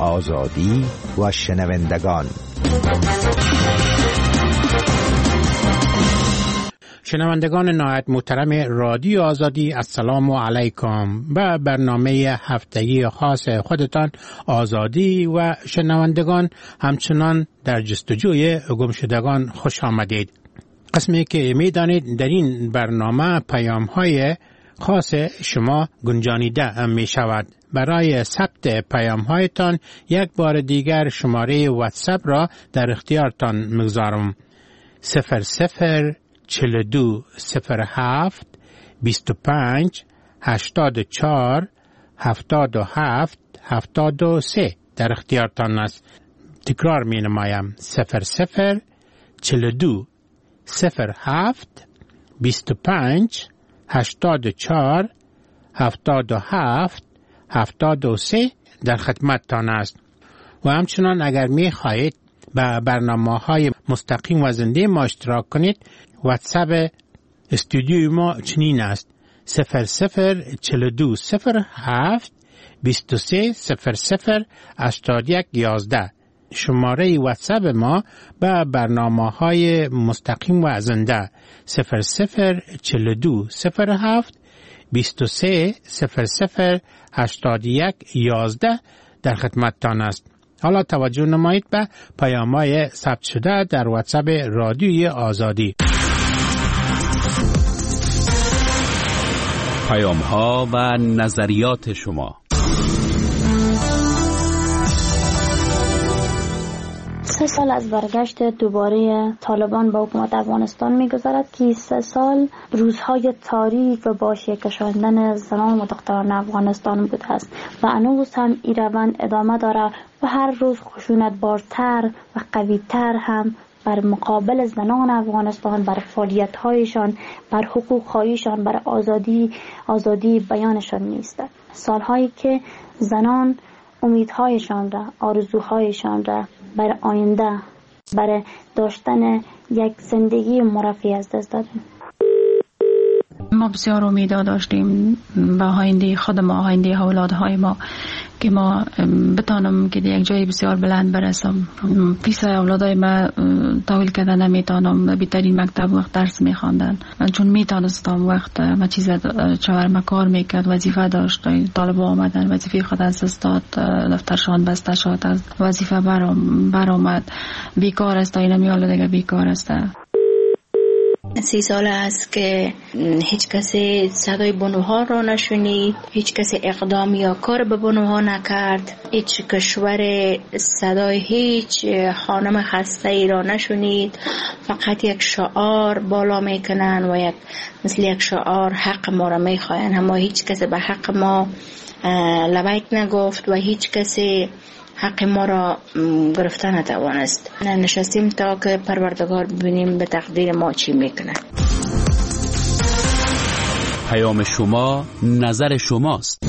آزادی و شنوندگان. شنوندگان نهایت محترم رادیو آزادی، السلام علیکم. و برنامه هفتگی خاص خودتان آزادی و شنوندگان همچنان در جستجوی گمشدگان خوش آمدید. قسمی که میدانید در این برنامه پیام‌های خاص شما گنجانیده می شود. برای ثبت پیام‌هایتان یک بار دیگر شماره واتساپ را در اختیارتان می‌گذارم. 0042 07 25 84 77 73 در اختیارتان است. تکرار می نمایم. 0042 07 25 84 77 73 در خدمتتان است. و همچنان اگر می خواهید به برنامه‌های مستقیم و زنده ما اشتراک کنید، واتساپ استودیوی ما چنین است: 0042 07 23 00 81 11. شماره واتساپ ما به برنامه‌های مستقیم و زنده 0042 07 23 00 81 11 در خدمتتان است. حالا توجه نمایید به پیام‌های ثبت شده در واتساپ رادیوی آزادی. پیام‌ها و نظریات شما. 3 سال از برگشت دوباره طالبان به حکومت افغانستان می‌گذرد که 3 سال روزهای تاریک و با شکشاندن زنان و دختران افغانستان بوده است و هنوز هم این روند ادامه دارد و هر روز خشونت‌بارتر و قوی‌تر هم بر مقابل زنان افغانستان، بر فعالیت‌هایشان، بر حقوق‌هایشان، بر آزادی بیانشان نیست. سال‌هایی که زنان امیدهایشان را، آرزوهایشان را بر آینده، برای داشتن یک زندگی مرفه از دست دادیم. ما بسیار امید داشتیم به آینده خود ما، آینده اولادهای ما، که ما بتانم که یک جای بسیار بلند برسم. پیش اولادای ما تحویل کردن نمیتونم، بهترین مکتب وقت درس میخواندن، چون میتونستم وقت ما چیز چهارم کار میکرد، وظیفه داشت، طالب آمدن وظیفه خود از استاد، دفترشان بسته شد، از وظیفه برآمد، بیکار است، اینا میاله دیگه بیکار است. 30 سال است که هیچ کسی صدای بانوها را نشنید، هیچ کسی اقدام یا کار به بانوها نکرد، هیچ کشور صدای هیچ خانم خسته ای را نشنید. فقط یک شعار بالا میکنن و مثل یک شعار حق ما را میخواین، اما هیچ کسی به حق ما لبیک نگفت و هیچ کسی حق ما را گرفته نتوانست. نشستیم تا که پروردگار ببینیم به تقدیر ما چی میکنه. پیام شما، نظر شماست.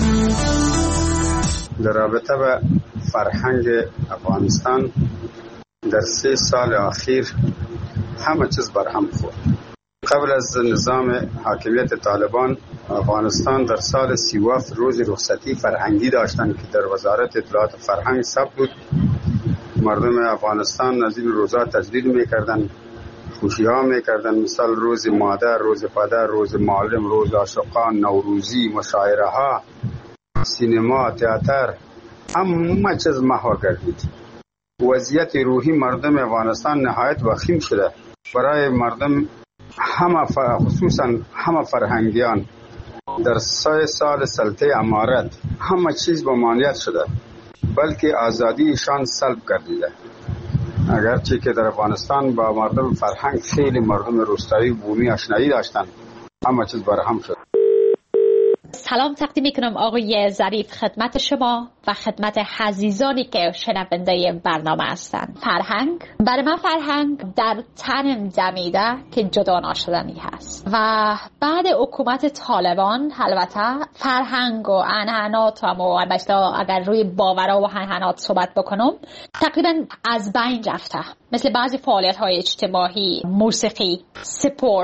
در رابطه به فرهنگ افغانستان در 3 سال اخیر همه چیز برهم خورد. قبل از نظام حاکمیت طالبان، افغانستان در سال 37 روز رخصتی فرهنگی داشتند که در وزارت اطلاعات فرهنگ ثبت بود. مردم افغانستان از این روزا تجلیل میکردن، خوشی ها میکردن، مثل روز مادر، روز پدر، روز معلم، روز عاشقان، نوروزی، مشاعره ها، سینما، تئاتر، همه چیز محو گردید. وضعیت روحی مردم افغانستان نهایت وخیم شده. برای مردم خصوصا همه فرهنگیان در 3 سال سلطه امارت همه چیز به مانعیت شده، بلکه آزادیشان سلب گردیده. اگرچه که در افغانستان با مردم فرهنگ خیلی مردم روستایی و بومی آشنایی داشتن، همه چیز برهم شد. سلام تقدیم میکنم آقای ظریف خدمت شما و خدمت عزیزانی که شنونده برنامه هستند. فرهنگ برای من فرهنگ در تنم دمیده که جدا ناشدنی هست و بعد حکومت طالبان البته فرهنگ و عنعنات و اگر روی باورها و عنعنات صحبت بکنم تقریبا از بین رفته، مثل بعضی فعالیت های اجتماعی، موسیقی، سپورت،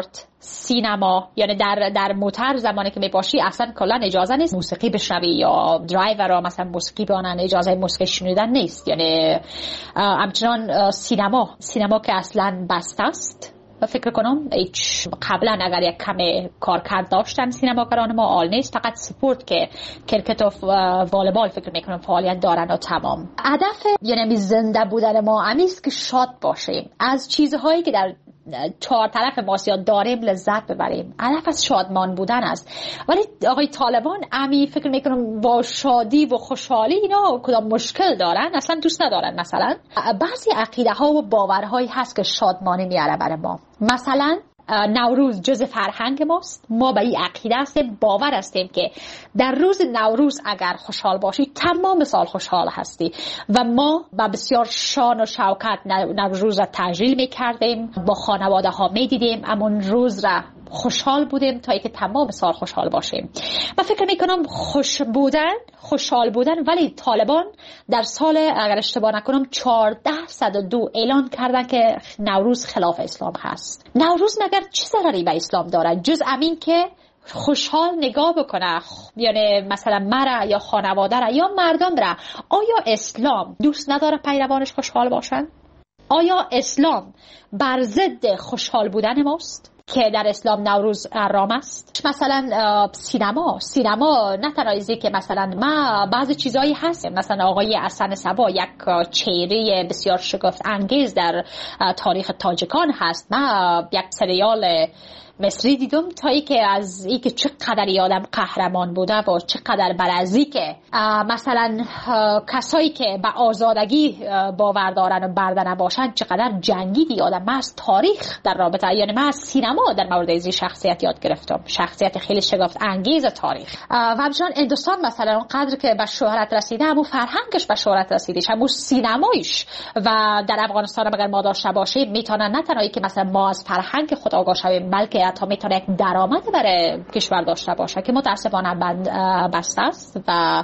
سینما، یعنی در موتر زمانی که میباشی اصلا کلا اجازه نیست موسیقی بشنوی، یا درایورها مثلا موسیقی بانن، اجازه موسیقی شنیدن نیست. یعنی همچنان سینما که اصلا بسته است. فکر کنم هیچ قبلا اگر یک کم کارکرد داشتن سینماگران ما عال نیست، فقط سپورت که کرکت و والیبال فکر میکنم فعالیت دارن و تمام. هدف یعنی زنده بودن ما همیست که شاد باشیم، از چیزهایی که در چهار طرف ما داریم لذت ببریم. هدف از شادمان بودن است. ولی آقای طالبان امی فکر میکنم با شادی و خوشحالی اینا کدام مشکل دارن، اصلا دوست ندارن. مثلا بعضی عقیده ها و باورهایی هست که شادمانی میاره برای ما. مثلا نوروز جز فرهنگ ماست. ما به این عقیده هستیم، باور هستیم که در روز نوروز اگر خوشحال باشی تمام سال خوشحال هستی و ما با بسیار شان و شوکت نوروز را تجلیل میکردیم، با خانواده ها میدیدیم، امون روز را خوشحال بودیم تا اینکه تمام سال خوشحال باشیم. من فکر میکنم خوشحال بودن، ولی طالبان در سال اگر اشتباه نکنم 1402 اعلان کردن که نوروز خلاف اسلام هست. نوروز مگر چه ضرری به اسلام داره جز امین که خوشحال نگاه بکنه، یعنی مثلا مرا یا خانواده را یا مردم را. آیا اسلام دوست نداره پیروانش خوشحال باشن؟ آیا اسلام بر ضد خوشحال بودن ماست که در اسلام نوروز حرام است؟ مثلا سینما نه تنها که مثلا ما بعضی چیزایی هست، مثلا آقای حسن صبا یک چهره بسیار شگفت انگیز در تاریخ تاجیکان هست. ما یک سریال مصری دیدم تا ای که از ای که چقدر آدم قهرمان بوده و چقدر برازی که مثلا کسایی که به آزادگی باور دارن و برده نباشن چقدر جنگیدی آدم. من از تاریخ در رابطه، یعنی من از سینما در مورد این شخصیت یاد گرفتم، شخصیت خیلی شگفت انگیز تاریخ. و همچنان هندوستان مثلا اونقدر که به شهرت رسیده، همون فرهنگش به شهرت رسیدش، همون سینمایش. و در افغانستان اگر ما داشته باشیم میتونن نه تنهایی که مثلا ما از فرهنگ خود آگاه شویم، بلکه حتی میتونه یک درآمد برای کشور داشته باشه که متاسفانه بسته است و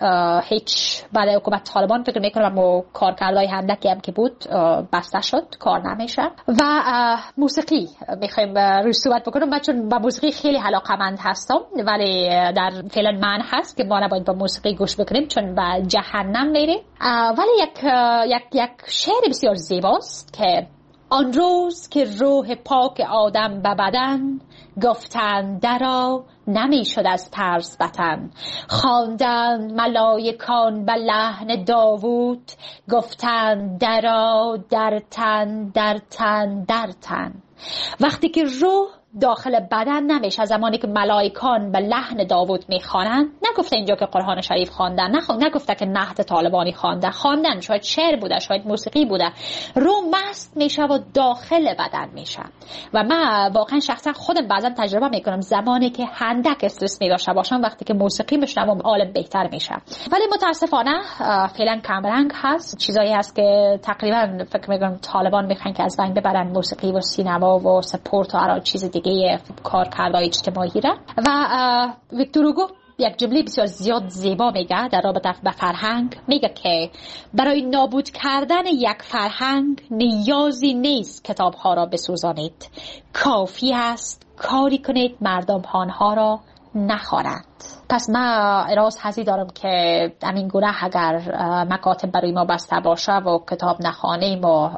هیچ بعد حکومت طالبان فکر میکنم و کارکردهای هندکی هم که بود بسته شد، کار نمیشه. و موسیقی میخوایم روی صحبت بکنم. من چون با موسیقی خیلی علاقه‌مند هستم، ولی در فعلا من هست که ما نباید با موسیقی گوش بکنیم چون به جهنم میریم. ولی یک شعر بسیار زیباست که آن روز که روح پاک آدم به بدن، گفتند درا نمی شد از ترس وطن. خواندند ملائکان به لحن داوود، گفتند درا در تن در تن در تن. وقتی که روح داخل بدن نمیشه، زمانی که ملائکان به لحن داوود میخوانند، نگفته اینجا که قرآن شریف خواندن، نگفته که نهضت طالبانی خواندن، شاید شعر بوده، شاید موسیقی بوده. روح مست میشه و داخل بدن میشه. و من واقعا شخصا خودم بعضا تجربه میکنم زمانی که هندک استرس میداشته باشم، وقتی که موسیقی میشنوم حالم بهتر میشه. ولی متاسفانه فعلا کمرنگ هست، چیزایی هست که تقریبا فکر میکنم طالبان میخوان که از بین ببرن موسیقی و سینما و سپورت و هر چیز دیگه کارکردهای اجتماعی را. و ویکتور هوگو یک جمله بسیار زیاد زیبا میگه در رابطه با فرهنگ. میگه که برای نابود کردن یک فرهنگ نیازی نیست کتابها را بسوزانید، کافی است کاری کنید مردم آنها را نخوانند. پس من اراز حزی دارم که همین گونه اگر مکاتب برای ما بسته باشه و کتاب نخوانیم و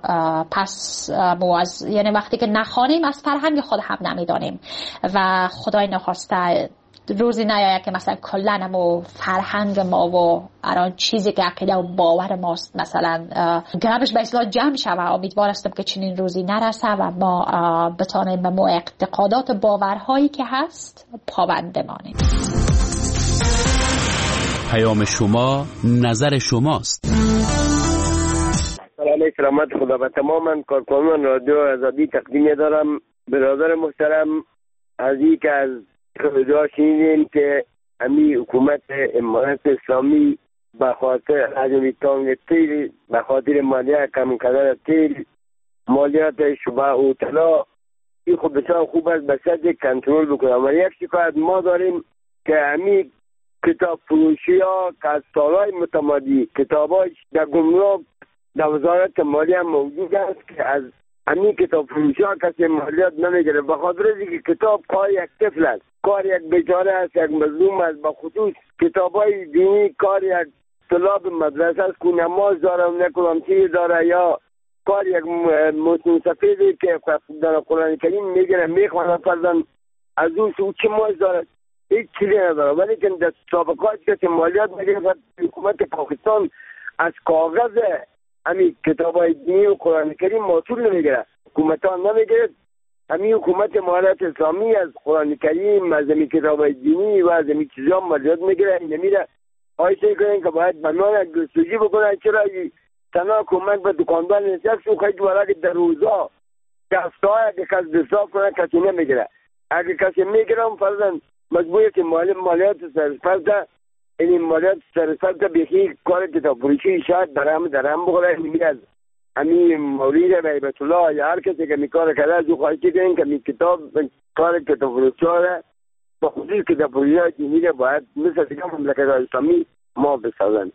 پس یعنی وقتی که نخوانیم از فرهنگ خود هم نمیدانیم و خدای نخواسته روزی نیاید که مثلا کلن و فرهنگ ما و الان چیزی که عقیده و باور ماست مثلا گربش به اصلاح جمع شود. امیدوار هستم که چنین روزی نرسه و ما بتانیم به ما اعتقادات باورهایی که هست پابند بمانیم. پیام شما نظر شماست. سلام سلامت خدا به تماما کارکنان رادیو آزادی تقدیم دارم. برادر محترم عزیزی که از خدا شنیدیم که امی حکومت امارت اسلامی به خاطر حجم تانگ تیل، به خاطر مالیات کم کردن تیل، مالیات شبه و طلا، این خب بسیار خوب است به سطح کنترل بکنه. اما یک شکایت ما داریم که امی کتاب فروشی ها که از سالهای متمادی کتاب های در گمرک در وزارت مالیه موجود است که از همین کتاب فروشی ها کسی مالیات نمیگیره، به خاطر اینکه کتاب کار یک طفل است، کار یک بیچاره است، یک مظلوم است. به خصوص کتاب های دینی کار یک طلاب مدرسه است که نماز داره و نکلامچی داره، یا کار یک مسلم سفیدی که در قرآن کریم میگیره میخوانه فرزن از اون سو چه ماز داره، هیچ چیزی نداره. ولی که در سابقات کسی مالیات میگیره، حکومت پاکستان از کاغذ همین کتاب های دینی و قرآن کریم محصول نمیگیره، حکومت ها نمیگیره. همین حکومت مالیات اسلامی از قرآن کریم، از همین کتاب های دینی و از همین چیزا مالیات میگیره. نمیره آیسته کنین که باید بنان جستجو بکنن چرا تنها حکومت به دکاندار نشست و خیلی ورقی در روزا دسته های اگه کس دستاف کنن کسی نمیگیره. اگه کسی میگیرم فرزن مجبوری که مالیات سرسپرده، این مالیات سرسپرده بیخی کار کتاب فروشی شاید درهم بخوره. نمیاد همین مولید بیبت الله یا هر کسی که میکار کرده از او خواهی کنین که می کتاب کار کتاب فروشی ها با خصوص کتاب فروشی های دینی باید مثل دیگه مملکت اسلامی ما بسازند.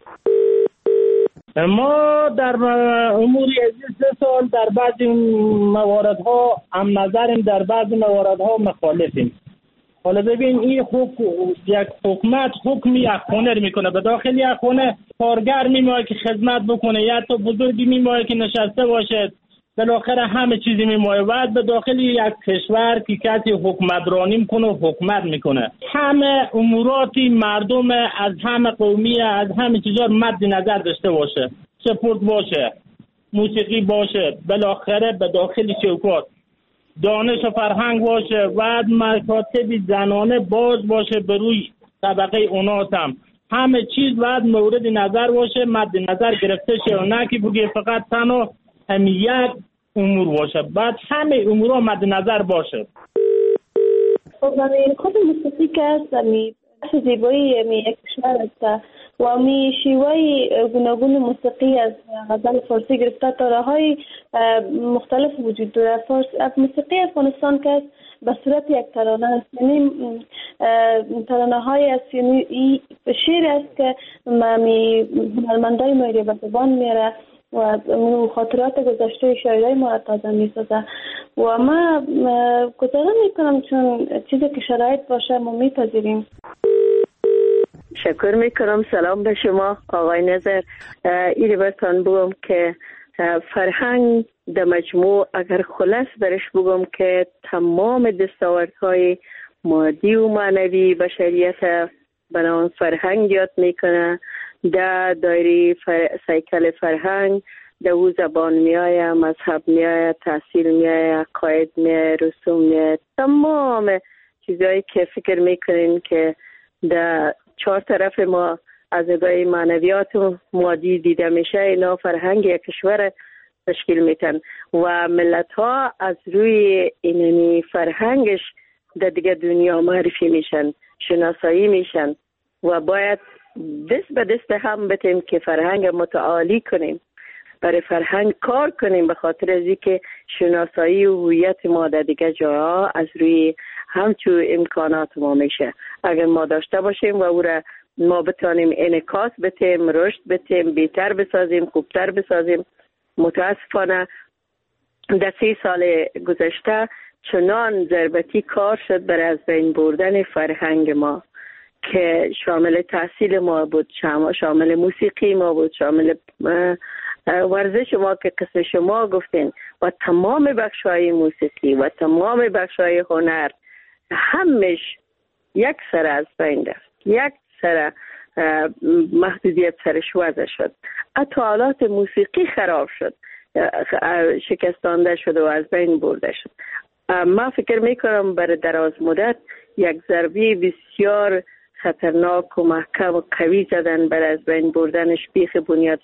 ما در امور 3 سال در بعضی مواردها هم نظریم، در بعضی مواردها مخالفیم. حالا ببین این یک حکومت حکمی یک خونه میکنه، به داخل یک خونه کارگر میمونه که خدمت بکنه، یا تو بزرگی میمونه که نشسته باشه، بالاخره همه چیزی میمونه. بعد به داخل یک کشور که کسی حکمرانی میکنه و حکومت میکنه، همه اموراتی مردم از همه قومیه، از همه چیزا مد نظر داشته باشه، سپورت باشه، موسیقی باشه، بالاخره به داخل چوکات دانش و فرهنگ باشه، بعد مکاتب زنانه باز باشه به روی طبقه اوناس همه چیز بعد مورد نظر باشه، مد نظر گرفته شه، و نه که بگه فقط تنها یک امور باشه، بعد همه امورها مد نظر باشه. خب خود موسیقی که است زیبایی یک کشور است و می شیوه گوناگون موسیقی از غزل فارسی گرفته تا راه‌های مختلف وجود دارد. موسیقی افغانستان که است به صورت یک ترانه است، یعنی ترانه های است، یعنی شعر است که هنرمندای ما به زبان میاره و خاطرات گذشته شاعرای ما را تازه میسازه. و ما گزاره میکنم چون چیزی که شرایط باشه ما میپذیریم. شکر میکنم. سلام به شما آقای نظر. ایره برتان بگم که فرهنگ در مجموع اگر خلاص برش بگم که تمام دستاوردهای مادی و معنوی بشریت بنابراین فرهنگ یاد میکنه. در دایره سیکل فرهنگ در او زبان میآید، مذهب میآید، تحصیل میآید، قاید میآید، رسوم میآید، تمام چیزایی که فکر میکنین که در 4 طرف ما از نگاه معنویات و مادی دیده میشه، اینا فرهنگ یک کشور تشکیل میتن و ملت ها از روی اینمی فرهنگش در دیگه دنیا معرفی میشن، شناسایی میشن و باید دست به دست هم بتیم که فرهنگ متعالی کنیم، برای فرهنگ کار کنیم، به خاطر از اینکه شناسایی و هویت ما در دیگه جاها از روی همچون امکانات ما میشه. اگر ما داشته باشیم و او را ما بتانیم انعکاس بتیم، رشد بتیم، بهتر بسازیم، خوبتر بسازیم. متاسفانه در 30 سال گذشته چنان ضربتی کار شد برای از بین بردن فرهنگ ما که شامل تحصیل ما بود، شامل موسیقی ما بود، شامل ورزش ما که قسم شما گفتین و تمام بخش‌های موسیقی و تمام بخش‌های هنر همش یک سر از بین رفت، یک سر محدودیت سرش وضع شد. حتی آلات موسیقی خراب شد، شکستانده شد و از بین برده شد. ما فکر میکنم برای دراز مدت یک ضربه بسیار خطرناک و محکم و قوی زدن برای از بین بردنش بیخ بنیاد.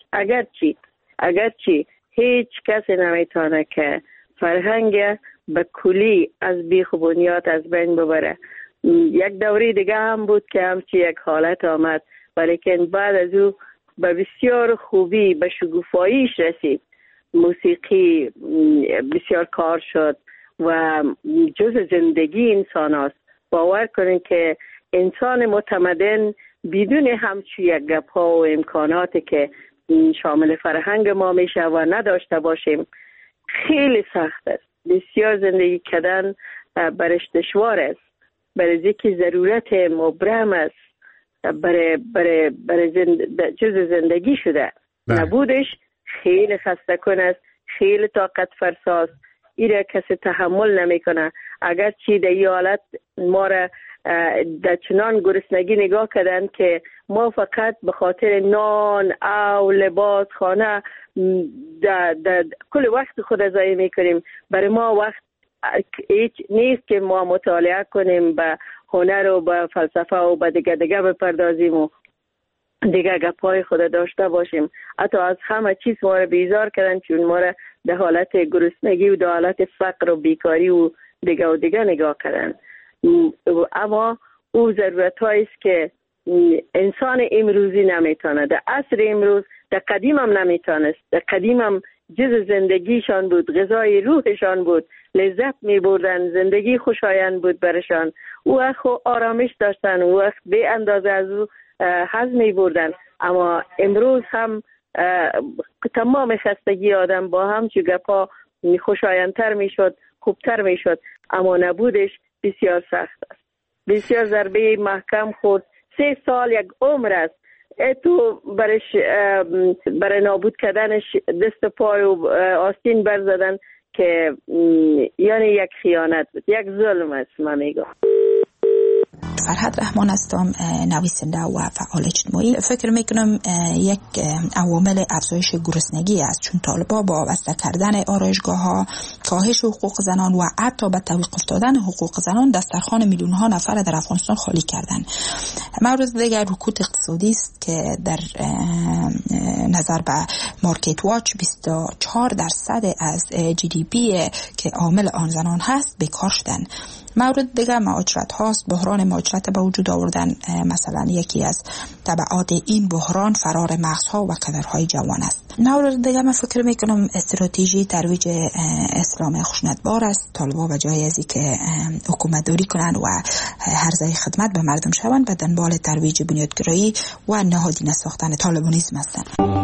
اگرچه هیچ کسی نمیتونه که فرهنگ به کلی از بیخ بنیاد از بین ببره. یک دوره دیگه هم بود که همچی یک حالت آمد، ولیکن بعد از او به بسیار خوبی به شگوفاییش رسید. موسیقی بسیار کار شد و جز زندگی انسان است. باور کنید که انسان متمدن بدون همچی یک گپ ها و امکاناتی که شامل فرهنگ ما میشه و نداشته باشیم خیلی سخت است. بسیار زندگی کردن برش دشوار است. برای که ضرورت مبرم است. برای جز زندگی شده. نبودش خیلی خسته کن است. خیلی طاقت فرساست. ایره کسی تحمل نمیکنه. اگر چی در یه حالت ما را در چنان گرسنگی نگاه کردن که ما فقط به خاطر نان او لباس خانه کل وقت خود ضایع میکنیم. برای ما وقت هیچ نیست که ما مطالعه کنیم، به هنر و به فلسفه و به دیگه بپردازیم و دیگه گپای خود داشته باشیم. حتی از همه چیز ما را بیزار کردن، چون ما را در حالت گرسنگی و در حالت فقر و بیکاری و دیگه نگاه کردن. اما او ضرورت هاییست که انسان امروزی نمیتونه. در عصر امروز، در قدیم هم نمیتونست. در قدیم هم جز زندگیشان بود، غذای روحشان بود، لذت میبردن، زندگی خوشایند بود برشان. او وقت آرامش داشتن، او وقت به اندازه از او حظ میبردن. اما امروز هم تمام خستگی آدم با همچون گپا خوشایندتر میشد، خوبتر میشد، اما نبودش بسیار سخت است. بسیار ضربه محکم خورد. 3 سال یک عمر است. تو برای نابود کردنش دست پای و آستین برزدن که یعنی یک خیانت بود، یک ظلم است. من میگم فرهاد رحمان هستم، نویسنده و فعال اجتماعی. فکر میکنم یک عوامل افزایش گرسنگی است، چون طالبان با وابسته کردن آرایشگاه‌ها، کاهش حقوق زنان و حتی به توقف دادن حقوق زنان دسترخوان میلیون ها نفر در افغانستان خالی کردند. مورد دیگر رکود اقتصادی است که در نظر به مارکت واچ 24% از GDP که عامل آن زنان هست بیکار شدند. مورد دیگر مهاجرت هاست. بحران مهاجرت به وجود آوردن مثلا یکی از تبعات این بحران فرار مغزها و کدرهای جوان است. مورد دیگر من فکر میکنم استراتژی ترویج اسلام خشونتبار است. طالبان و جای ازی که حکومت داری کنند و هرزه خدمت به مردم شوند به دنبال ترویج بنیادگرایی و نهادینه ساختن طالبانیسم هستند.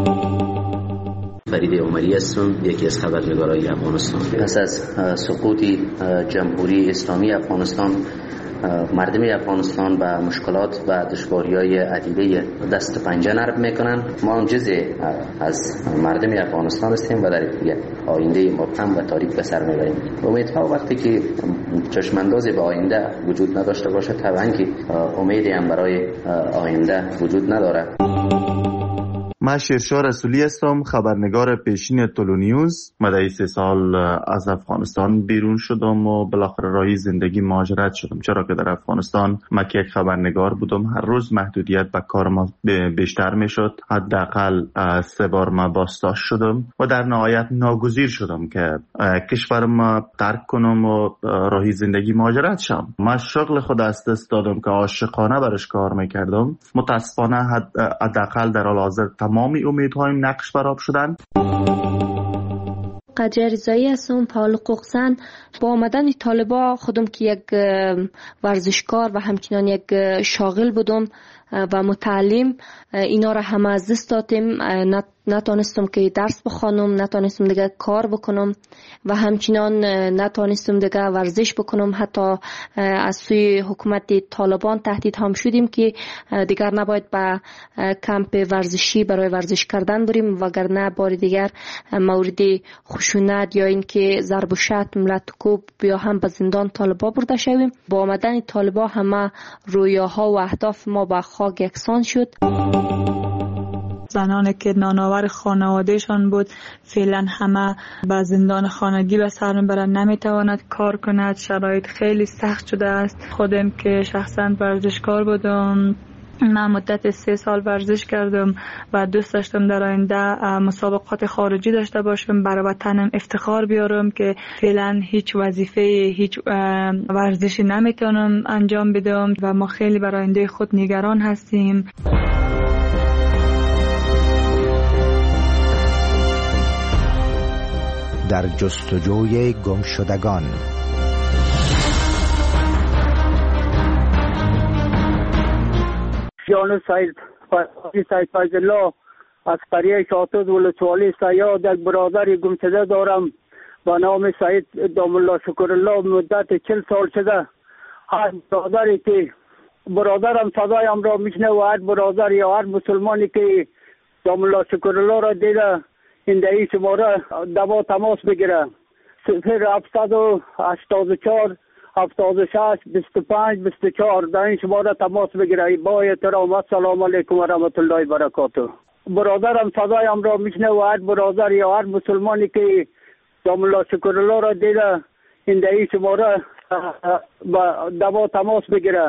فرید عمری هستم، یکی از خبرنگارای افغانستان. پس از سقوط جمهوری اسلامی افغانستان، مردم افغانستان به مشکلات و دشواری‌های عدیده دست پنجه نرم میکنن. ما هم جزء از مردم افغانستان هستیم و در یک آینده مبهم و تاریک به سر میبریم. امیدها وقتی که چشماندازی به آینده وجود نداشته باشه، طبعا که امیدی هم برای آینده وجود نداره. من شیرشاه رسولی هستم، خبرنگار پیشین تولونیوز. مدعی 3 سال از افغانستان بیرون شدم و بالاخره راهی زندگی مهاجرت شدم، چرا که در افغانستان من که یک خبرنگار بودم، هر روز محدودیت به کار ما بیشتر میشد. حداقل 3 بار من بازداشت شدم و در نهایت ناگزیر شدم که کشورم ترک کنم و راهی زندگی مهاجرت شم. من شغل خود از دست دادم که عاشقانه برش کار میکردم. متاسفانه حداقل در حال حاضر تمامی امیدهایم نقش برآب شدن. قدیر رضایی هستم، فعال حقوق زن. با آمدن طالبا خودم که یک ورزشکار و همچنان یک شاغل بودم و متعلم، اینا را همه از دست دادیم. نتونستم که درس بخوانم، نتونستم دیگه کار بکنم و همچنان نتونستم دیگه ورزش بکنم. حتی از سوی حکومت طالبان تهدید هم شدیم که دیگر نباید به کمپ ورزشی برای ورزش کردن بریم، وگرنه بار دیگر مورد خشونت یا اینکه ضرب و شتم لطکوب یا هم به زندان طالبا برده شویم. با آمدن طالبا همه رویاها و اهداف ما به خاک یکسان شد. زنانی که نانآور خانوادهشان بود فعلا همه به زندان خانگی به سر میبرند، نمیتواند کار کند. شرایط خیلی سخت شده است. خودم که شخصا ورزشکار بودم، من مدت 3 سال ورزش کردم و دوست داشتم در آینده مسابقات خارجی داشته باشم، برای وطنم افتخار بیارم که فعلا هیچ وظیفه، هیچ ورزشی نمیتونم انجام بدم و ما خیلی برای آینده خود نگران هستیم. در جستجوی گمشدگان. جان سید فیض الله از قریه شاطوز ولسوالی سیاد یک برادر گمشده دارم با نام سعید دام الله شکرالله مدت 40 سال شده. هر برادری که برادرم صدایم را میشنه و هر برادر یا هر مسلمانی که دام الله شکرالله را دیده این دهی شماره دوا تماس بگیره. 0784 76 25 24 در این شماره تماس بگیره. با احترام السلام علیکم و رحمت الله و برکاته. برادرم صدایم را میشنه و هر برادر یا هر مسلمانی که دام الله شکرالله را دیده این دهی شماره با دوا تماس بگیره.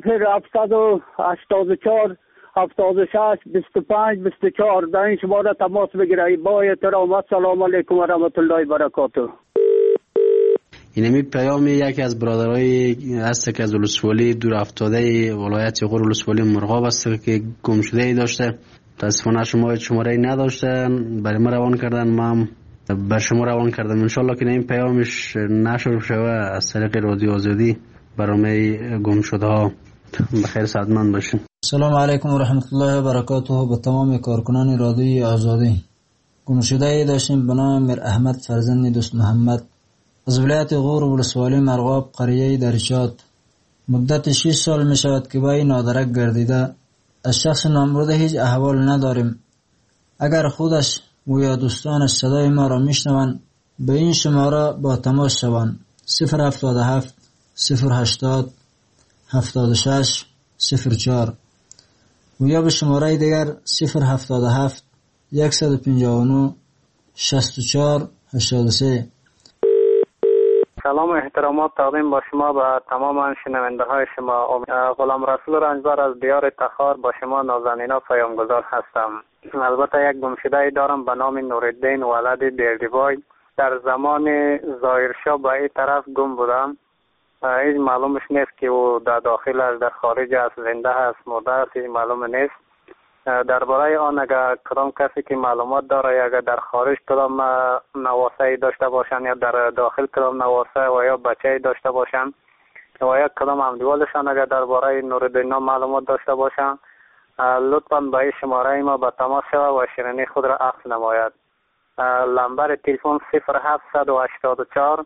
0784 76 25 24 در این شماره تماس بگیره. با احترام السلام علیکم و رحمت الله و برکاته. اینمی پیام یکی از برادرای هست که از ولسوالی دور افتاده ولایت غور ولسوالی مرغاب است که گم شده ای داشته. متاسفانه شماره ای نداشته، برای ما روان کردن، ما بر شما روان کردم. انشالله که این پیامش نشر شوه از طریق رادیو آزادی برنامه گم شده ها. بخیر سعادتمند باشین. سلام علیکم و رحمت الله و برکاته. به تمام کارکنان رادیو آزادی. گم شده ای داشتیم به نام میر احمد فرزند دوست محمد از ولایت غور ولسوالی مرغاب قریه درشاد. مدت 6 سال می شود که با این نادرک گردیده. از شخص نامبرده هیچ احوال نداریم. اگر خودش و یا دوستانش صدای ما را میشنوند به این شماره با تماس شوند. 077 080 76 04 و یا به شماره دیگر 077 159 64 83. سلام و احترامات تقدیم با شما و تمام شنونده های شما. غلام رسول رنجبر از دیار تخار با شما نازنینا پیامگذار هستم. البته یک گمشده دارم به نام نورالدین ولد بیردیبای. در زمان ظاهرشاه به این طرف گم بودم. هیچ معلومش نیست که او در داخل است، در خارج است، زنده است، مرده است، هیچ معلوم نیست. درباره آن اگر کدام کسی که معلومات داره، اگر در خارج کدام نواسه داشته باشن یا در داخل کدام نواسه و یا بچه داشته باشن و یا کدام همدیوالشان اگر درباره نورالدین معلومات داشته باشن، لطفاً به این شماره ما به تماس شود و شیرینی خود را عکس نماید. نمبر تلفن 0784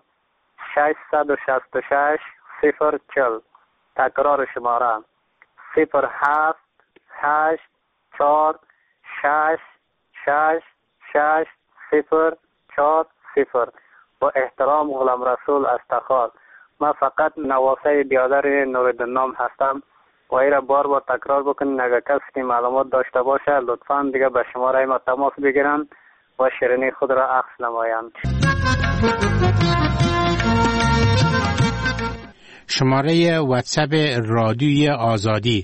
666 040. تکرار شماره 078 4 6 6 6 0 4 0. با احترام غلام رسول از تخار. من فقط نواسه بیادر نورالدین هستم و این را بار بار تکرار بکنین. اگر کسی که معلومات داشته باشه لطفاً دیگه به شماره ما تماس بگیرن و شیرینی خود را عکس نمایند. شماره واتساپ رادیوی آزادی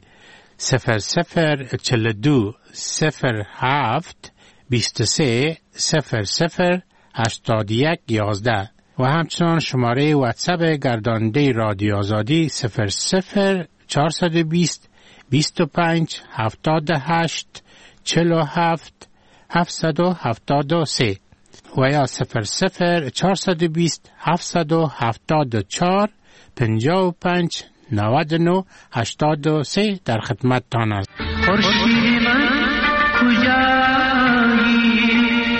0042 07 23 00 81 11 و همچنان شماره واتساپ گرداننده رادیو آزادی 00 420 25 78 47 773 و یا 00 420 774 55 99 83 در خدمت تان است. خورشید من کجایی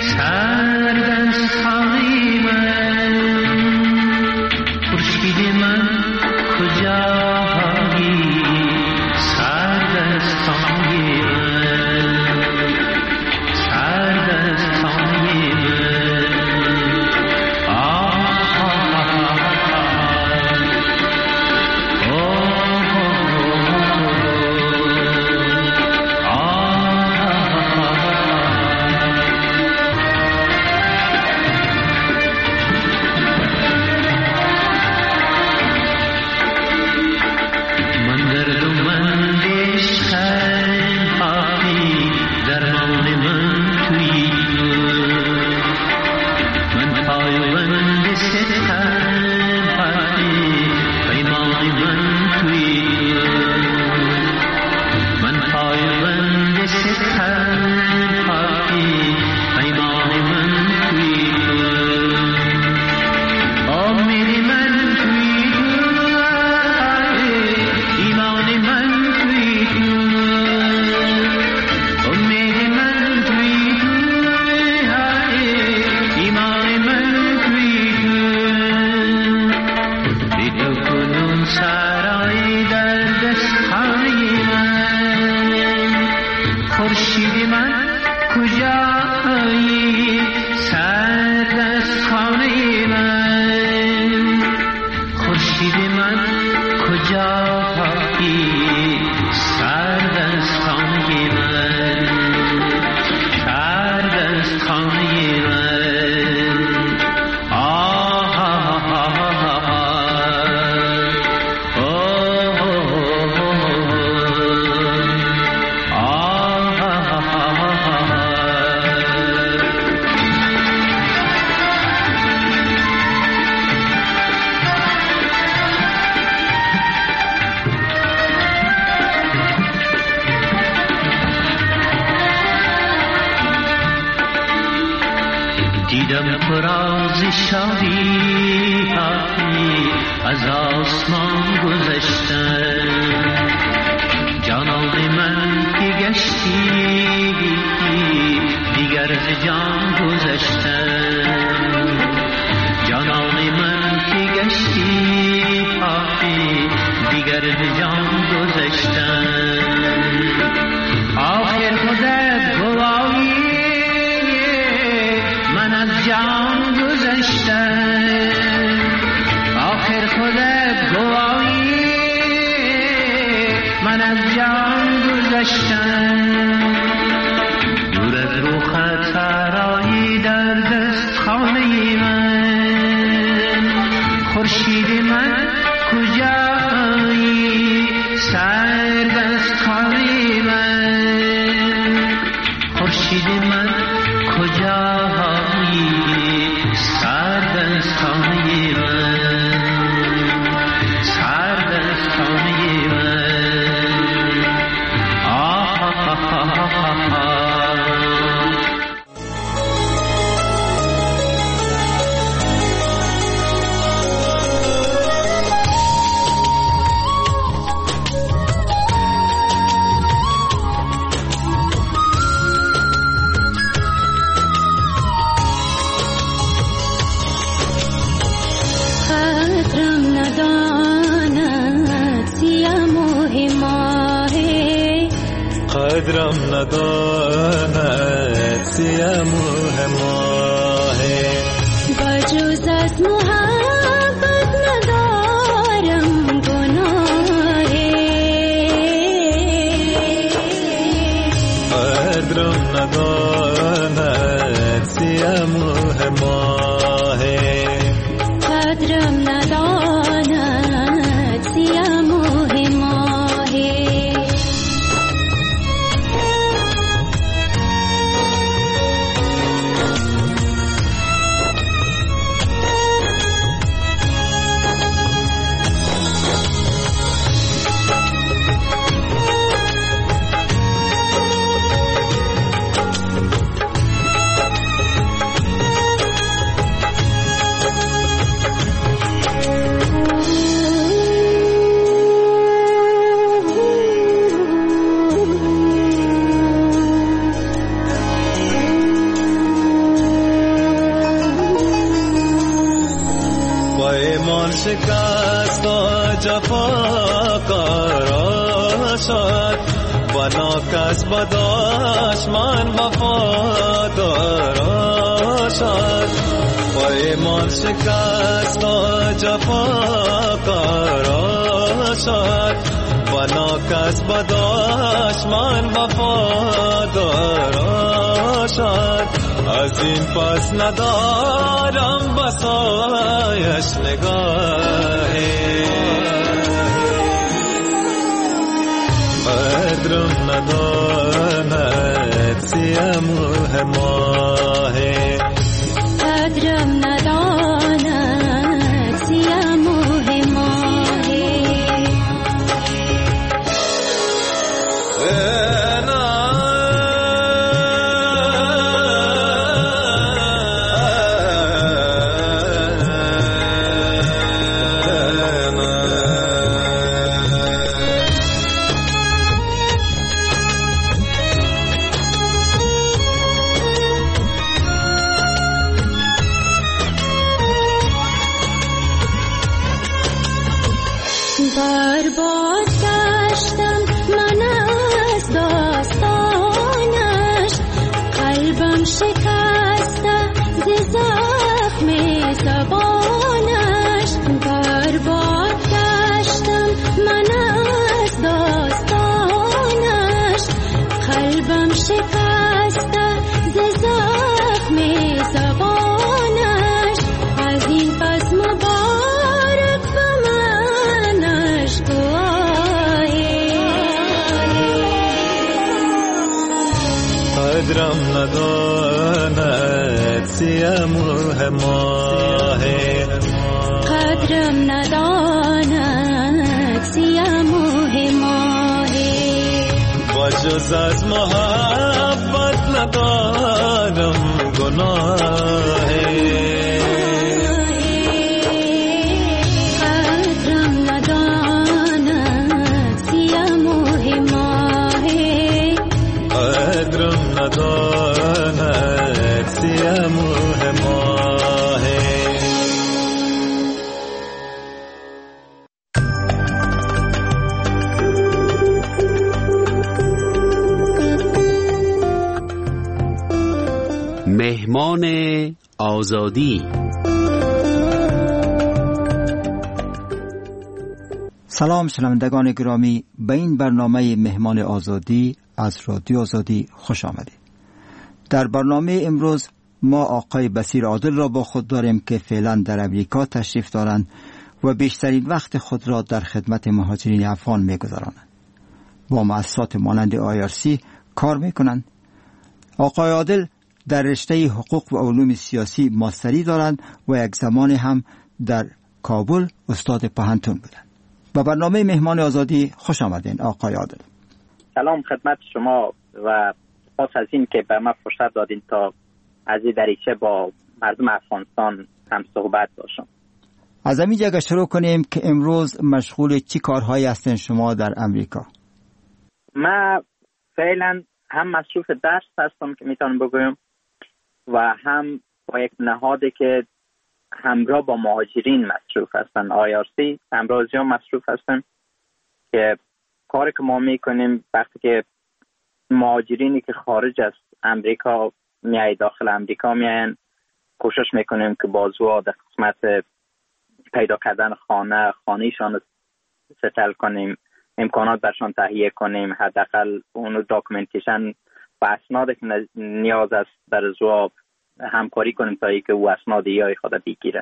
سردستانی من، خورشید من کجایی سردستانی من، سردستانی من. خورشید من کجایی سرد از خانه من خورشید من کجایی سرد از خانه من سرد از خانه من آه آه آه دیدم فراز شادی از آسمان گذشتن جانان من که گشتی دیگر ز جان گذشتن جانان من که گشتی دیگر ز جان گذشتن آخر خودت گواهی من از جان گذشتم آخر خودت گواهی من از جان گذشتم دور از روخت سرایی در دست خانه من خورشید من کجایی سرد از خانه من خورشید من کجایی سرد از خانه من سرد از خانه من آه آه آه آه قدرم نداند سیم و هماهه بجز از محبت ندارم گناهه قدرم نداند سیم و هماهه قدرم نداند سیم و هماهه شکست و جفا قرار شد بنا کس بداش من وفادار شد پیمان شکست و جفا قرار شد بنا کس بداش من وفادار شد از این پس ندارم بسایش نگاهی قدرم نداند سیم و هماهی قدرم نداند سیم و هماهی شکسته ز زخم زبانش برباد گشتم من از داستانش قلبم شکسته ز زخم زبانش از این پس مبارک به منش قدرم نداند سیموه ماه قدرم نداند سیموه ماه با جز از محبت ندارم گناه قدرم نداند سیموه ماه قدرم نداند سیموه ماه مهمان آزادی. سلام شنوندگان گرامی، به این برنامه مهمان آزادی از رادیو آزادی خوش آمدید. در برنامه امروز ما آقای بصیر عادل را با خود داریم که فعلا در امریکا تشریف دارند و بیشترین وقت خود را در خدمت مهاجرین افغان می‌گذرانند. با مؤسسات مانند IRC کار می‌کنند. آقای عادل در رشته حقوق و علوم سیاسی ماستری دارند و یک زمان هم در کابل استاد پوهنتون بودند. با برنامه مهمان آزادی خوش آمدین آقای عادل. سلام خدمت شما و سپاس از این که به ما فرصت دادین تا از این دریچه با مردم افغانستان هم صحبت باشم. از همین جگه شروع کنیم که امروز مشغول چی کارهایی هستین شما در امریکا؟ من فعلا هم مصروف درس هستم که میتونم بگویم و هم با یک نهادی که همراه با مهاجرین مصروف هستن، IRC همراهی هم مصروف هستن که کاری که ما میکنیم وقتی که مهاجرینی که خارج از امریکا میای داخل امریکا میاین، کوشش میکنیم که بازو در قسمت پیدا کردن خانهشان ستل کنیم، امکانات برشان تهیه کنیم، حداقل اونو داکومنتیشن و اسنادی که نیاز است در جواب همکاری کنیم تا اینکه او اسناد یای خود بگیره.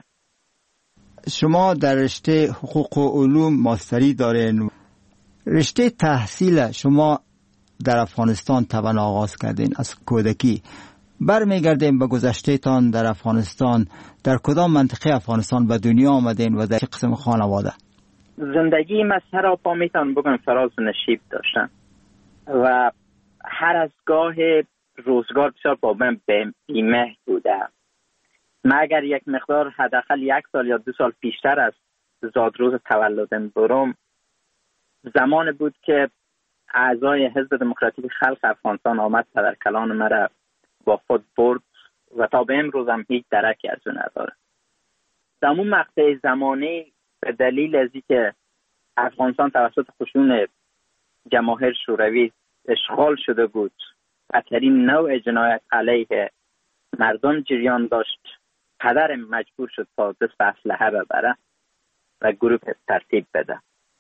شما در رشته حقوق و علوم ماستری دارین. رشته تحصیل شما در افغانستان توان آغاز کردین از کودکی. برمیگردیم به گذشته تان در افغانستان. در کدام منطقه افغانستان به دنیا آمدین و در چه قسم خانواده؟ زندگی من سراپا میتونم بگم فراز و نشیب داشتم و هر از گاه روزگار بسیار با من بیمه بوده. من اگر یک مقدار حداقل 1 سال یا 2 سال پیشتر از زادروز تولدم برم، زمان بود که اعضای حزب دموکراتیک خلق افغانستان آمد پدرکلان مرا با خود برد و تا به امروز هم هیچ درکی از اون نداره. در اون مقطع زمانی به دلیل از اینکه افغانستان توسط خشون جماهیر شوروی اشغال شده بود، بدترین نوع جنایت علیه مردم جریان داشت، پدرم مجبور شد تا دست به اسلحه ببره و گروه ترتیب بده.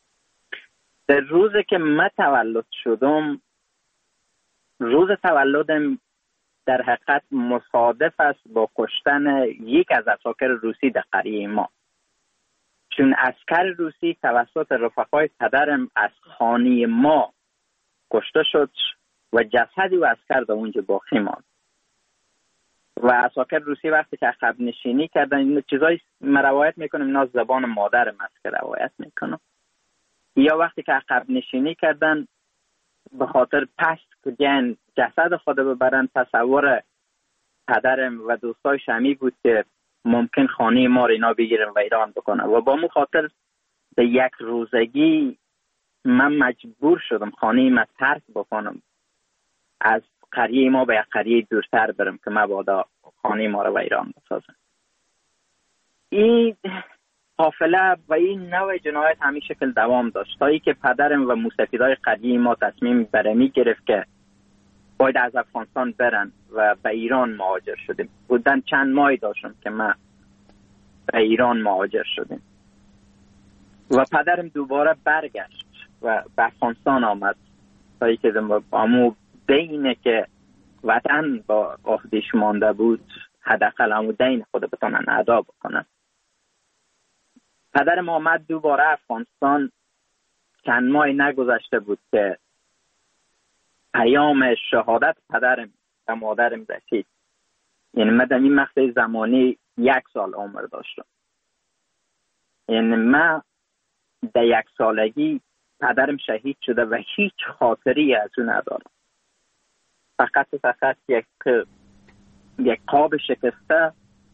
در روزی که من تولد شدم، روز تولدم در حقیقت مصادف است با کشتن یک از عساکر روسی در قریه ما، چون عسکر روسی توسط رفقای پدرم از خانه ما کشته شد و جسدی و عسکر در اونجا باقی ماند و عساکر روسی وقتی که عقب نشینی کردن، این چیزایی من روایت میکنم، اینا زبان مادرم است که روایت میکنم، یا وقتی که عقب نشینی کردن به خاطر پست که جسد خود ببرن، تصور پدرم و دوستای شمی بود که ممکن خانه ما رو اینا بگیرن و ایران بکنن و با مو خاطر به یک روزگی من مجبور شدم خانه ما ترک بکنم، از قریه ما به یک قریه دورتر برم که مبادا خانه ما رو و ایران بسازم. این قافله و این نوع جنایت همین شکل دوام داشت تا ای که پدرم و موسفیدای قریه ما تصمیم برمی گرفت که باید از افغانستان برن و به ایران مهاجر شدیم. بودن چند ماهی داشتم که من به ایران مهاجر شدیم و پدرم دوباره برگشت و به افغانستان آمد تا اینکه امو دینه که وطن با عهده‌اش مانده بود حداقل امو دین خود بتونن ادا بکنن. پدرم آمد دوباره افغانستان. چند ماه نگذشته بود که پیام شهادت پدرم و مادرم رسید. یعنی من در این مقطع زمانی 1 سال عمر داشتم. یعنی من در 1 سالگی پدرم شهید شده و هیچ خاطری از اون ندارم. فقط یک قاب شکسته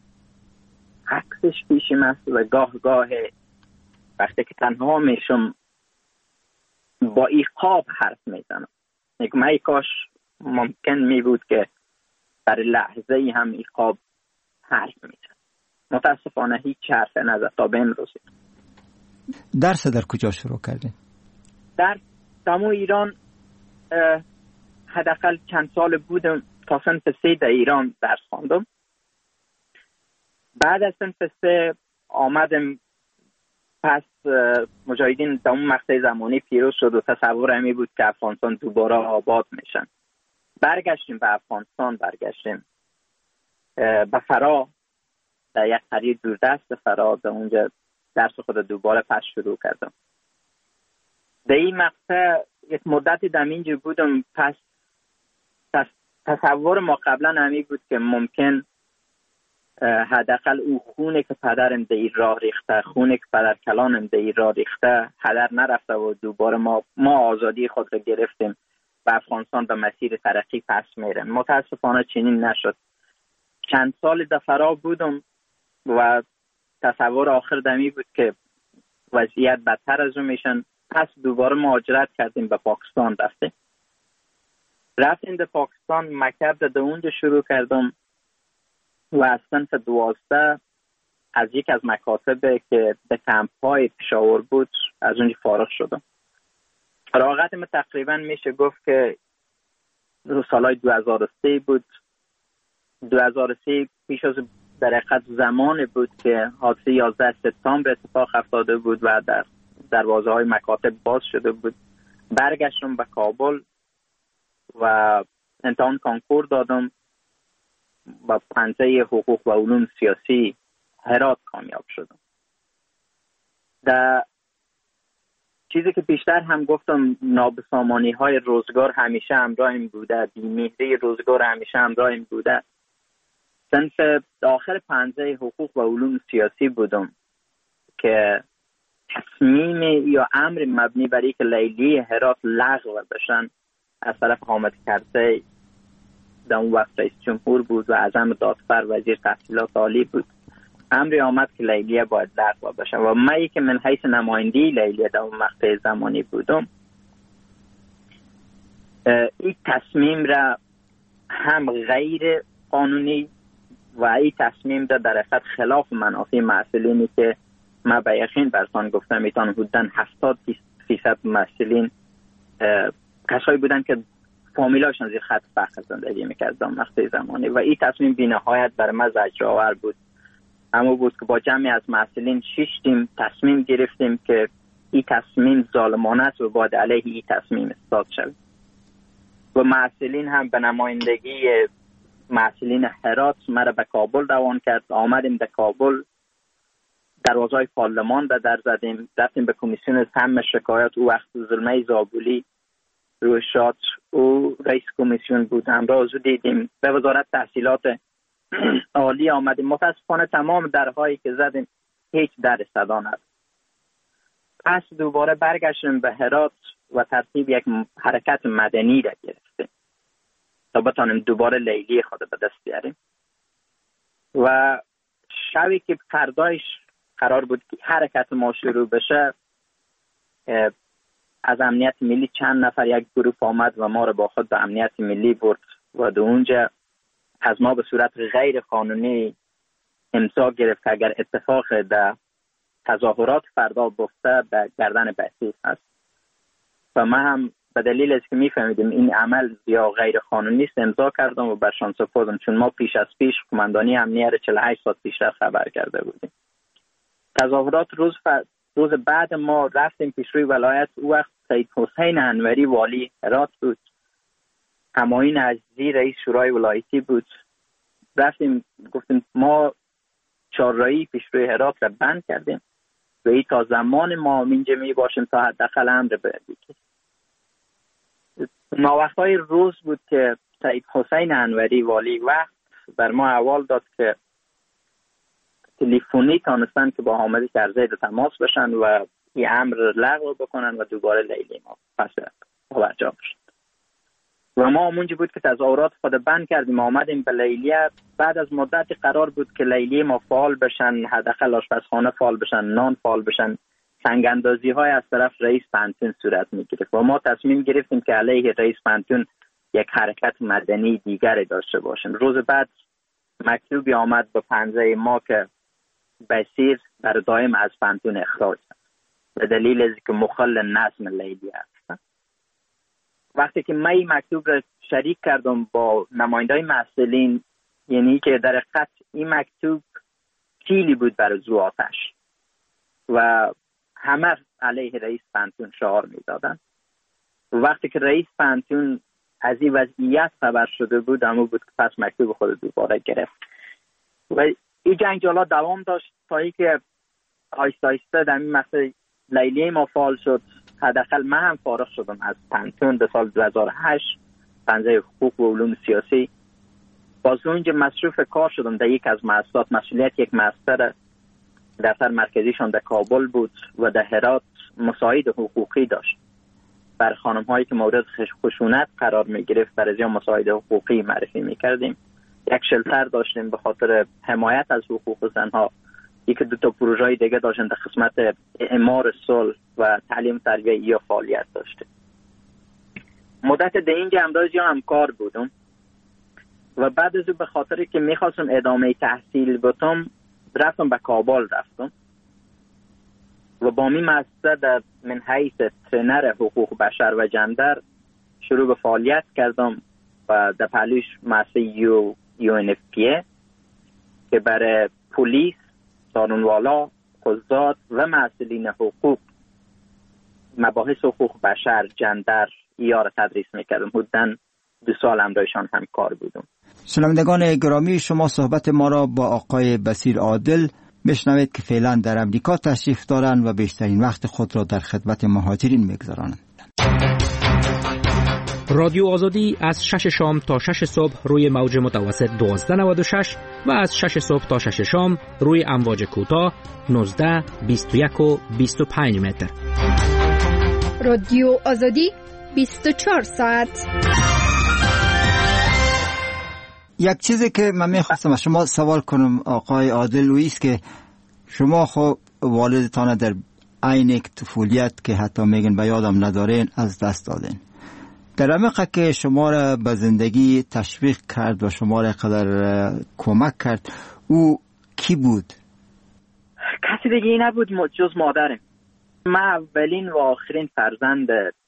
عکسش پیشم است و گاه وقتی که تنها میشم با این قاب حرف میزنم. من کاش ممکن می بود که در لحظه ای هم این قاب حرف میزنم. متاسفانه هیچ حرف نزد تا به امروز. درس در کجا شروع کردین؟ در دمو ایران حداقل چند سال بودم. تا صنف 3 در ایران درس خواندم. بعد از صنف 3 آمدم. پس مجاهدین در اون مقطع زمانی پیروز شد و تصور همی بود که افغانستان دوباره آباد میشن. برگشتیم به افغانستان. برگشتیم به فرا، در یک قریه دوردست فرا. در اونجا درس خود دوباره پس شروع کردم. در این مقطع یک مدتی در اینجا بودم. پس تصور ما قبلا همی بود که ممکن حداقل او خونه که پدرم در این راه ریخته، خونه که پدر کلانم در این راه ریخته هدر نرفته و دوباره ما آزادی خود را گرفتیم و افغانستان به مسیر ترقی پس میره. متاسفانه چنین نشد. چند سال در فرا بودم و تصور آخر دمی بود که وضعیت بدتر از اون میشن. پس دوباره مهاجرت کردیم به پاکستان. رفتیم به پاکستان. مکتب در اونجا شروع کردم و از صنف 12 از یک از مکاتب که به کمپ‌های پشاور بود از اونجا فارغ شدم. فراغت من تقریبا میشه گفت که سالهای 2003 بود. 2003 پیش از در حقیقت زمان بود که حادثه 11 سپتامبر اتفاق افتاده بود و در دروازه های مکاتب باز شده بود. برگشتم به کابل و امتحان کانکور دادم و پنجه حقوق و علوم سیاسی هرات کامیاب شدم. در چیزی که بیشتر هم گفتم نابسامانی های روزگار همیشه همراهم بوده، بی‌مهری روزگار همیشه همراهم بوده. صنف آخر پنجه حقوق و علوم سیاسی بودم که تصمیم یا امر مبنی بر اینکه لیلی هرات لغو بشن از طرف حامد کرزی در اون وقت رئیس جمهور بود و اعظم دادفر وزیر تحصیلات عالی بود. امری آمد که لیلیه باید لغو بشه و من که من حیث نمایندی لیلیه در اون مقطع زمانی بودم این تصمیم را هم غیر قانونی و این تصمیم را در حقیقت خلاف منافع محصلینی که من به یقین براتون گفتم ایتان حدوداً 70% محصلین کسایی بودن که فامیلاشون زیر خط فقر زندگی میکردن مقطع زمانی و این تصمیم بی‌نهایت برای من زجرآور بود. اما بود که با جمعی از محصلین 6 تیم تصمیم گرفتیم که این تصمیم ظالمانه است و باید علیه این تصمیم اصلاح شود و محصلین هم به نمایندگی محصلین هرات مرا به کابل روان کرد. آمدیم به کابل، دروازه‌های پارلمان در زدیم، رفتیم به کمیسیون سم شکایت. او وقت زلمه زابولی روی شات او رئیس کمیسیون بود. همراه او دیدیم به وزارت تحصیلات عالی آمدیم. متاسفانه تمام درهایی که زدیم هیچ در صدا نداشت. پس دوباره برگشتیم به هرات و ترتیب یک حرکت مدنی را گرفتیم تا بتانیم دوباره لیلی خود به دست بیاریم و شبی که فردایش قرار بود که حرکت ما شروع بشه از امنیت ملی چند نفر یک گروه آمد و ما رو با خود به امنیت ملی برد و در اونجا از ما به صورت غیر قانونی امضا گرفت که اگر اتفاق در تظاهرات فردا بفته به گردن بسیج هست و من هم به دلیل از که میفهمیدیم این عمل یا غیر قانونی است امضا کردم و برشان سپردم، چون ما پیش از پیش قماندانی امنیت 48 ساعت پیش خبر کرده بودیم. تظاهرات روز بعد ما رفتیم پیش روی ولایت. او وقت سید حسین انوری والی هرات بود، همایون عزیزی رئیس شورای ولایتی بود. رفتیم گفتیم ما چهارراهی پیش روی هرات را بند کردیم و این تا زمان ما اینجا می باشیم تا حداقل امر بگیریم. ناوقتای روز بود که سید حسین انوری والی وقت بر ما احوال داد که تلفنی تانستن که با حامد کرزی تماس بشن و این امر لغو بکنن و دوباره لیلی ما پس برجا بشن. و ما اونجا بود که تظاهرات خود بند کردیم، آمدیم به لیلیه. بعد از مدتی قرار بود که لیلی ما فعال بشن، حداقل آشپزخانه فعال بشن، نان فعال بشن. سنگ اندازی های از طرف رئیس پانتون صورت میگرفت و ما تصمیم گرفتیم که علیه رئیس پانتون یک حرکت مدنی دیگری داشته باشیم. روز بعد مکتوبی آمد به پنجه ما که بصیر در دائم از پانتون اخراج شد به دلیل از که مخل نظم لیلی است. وقتی که من این مکتوب را شریک کردم با نمایندای مسئولین، یعنی که در حقیقت این مکتوب کیلی بود برای زو آتش و همه علیه رئیس پانتون شعار میدادن. وقتی که رئیس پانتون از این وضعیت خبر شده بود، اما بود که پس مکتوب خود دوباره گرفت و این جنجالا دوام داشت تا اینکه آیسته آیسته در این مسئله لیلی ما فعال شد. حداقل من هم فارغ شدم از پانتون در سال 2008 پنجه حقوق و علوم سیاسی. باز اونجا مصروف کار شدم در یک از مؤسسات. مسئولیت یک مؤسسه دفتر مرکزیشان در کابل بود و در هرات مساعد حقوقی داشت. بر خانم هایی که مورد خشونت قرار می گرفت بر ازیان مساعد حقوقی معرفی می کردیم. یک شلتر داشتیم به خاطر حمایت از حقوق زنها. یکی دو تا پروژه دیگه داشتیم در قسمت اعمار صلح و تعلیم تربیه یا فعالیت داشتیم. مدت در اینجا هم کار بودم و بعد از به خاطر که میخواستم ادامه تحصیل بتم رفتم به کابل رفتم و با می مؤسسه در من حیث ترینر حقوق بشر و جندر شروع به فعالیت کردم و در پهلوش مؤسسه UNFPA که برای پلیس، قانونوالا، قضات و مسئولین حقوق مباحث حقوق بشر، جندر یا را تدریس میکردم. حدوداً 2 سال همراهشان هم کار بودم. شنوندگان گرامی، شما صحبت ما را با آقای بصیر عادل بشنوید که فعلا در امریکا تشریف دارند و بیشترین وقت خود را در خدمت مهاجرین میگذرانند. رادیو آزادی از 6 شام تا 6 صبح روی موج متوسط 1296 و از 6 صبح تا 6 شام روی امواج کوتاه 19، 21 و 25 متر. رادیو آزادی 24 ساعت. یک چیزی که من میخواستم از شما سوال کنم آقای عادل است که شما خب والدتان در عین طفولیت که حتی میگن به یادم ندارین از دست دادین. در عمقه که شما را به زندگی تشویق کرد و شما را قدر کمک کرد، او کی بود؟ کسی دیگه نبود جز مادرم. من اولین و آخرین فرزند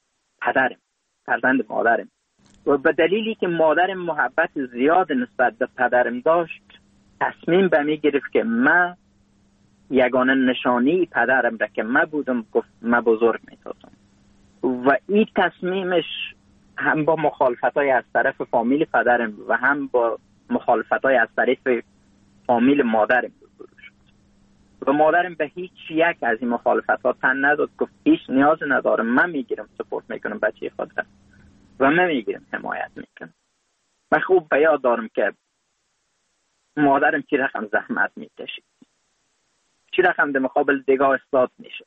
مادرم و به دلیلی که مادرم محبت زیاد نسبت به پدرم داشت تصمیم به می گرفت که من یگانه نشانی پدرم را که من بودم گفت من بزرگ می سازم و این تصمیمش هم با مخالفتای از طرف فامیل پدرم و هم با مخالفتای از طرف فامیل مادرم روبرو شد و مادرم به هیچ یک از این مخالفت‌ها تن نداد. گفت هیچ نیاز ندارم، من میگیرم سپورت میکنم بچه خودم و من میگیرم حمایت میکنم. من خوب به یاد دارم که مادرم چی رقم زحمت میکشید، چی رقم در مقابل دیگه استاد میشد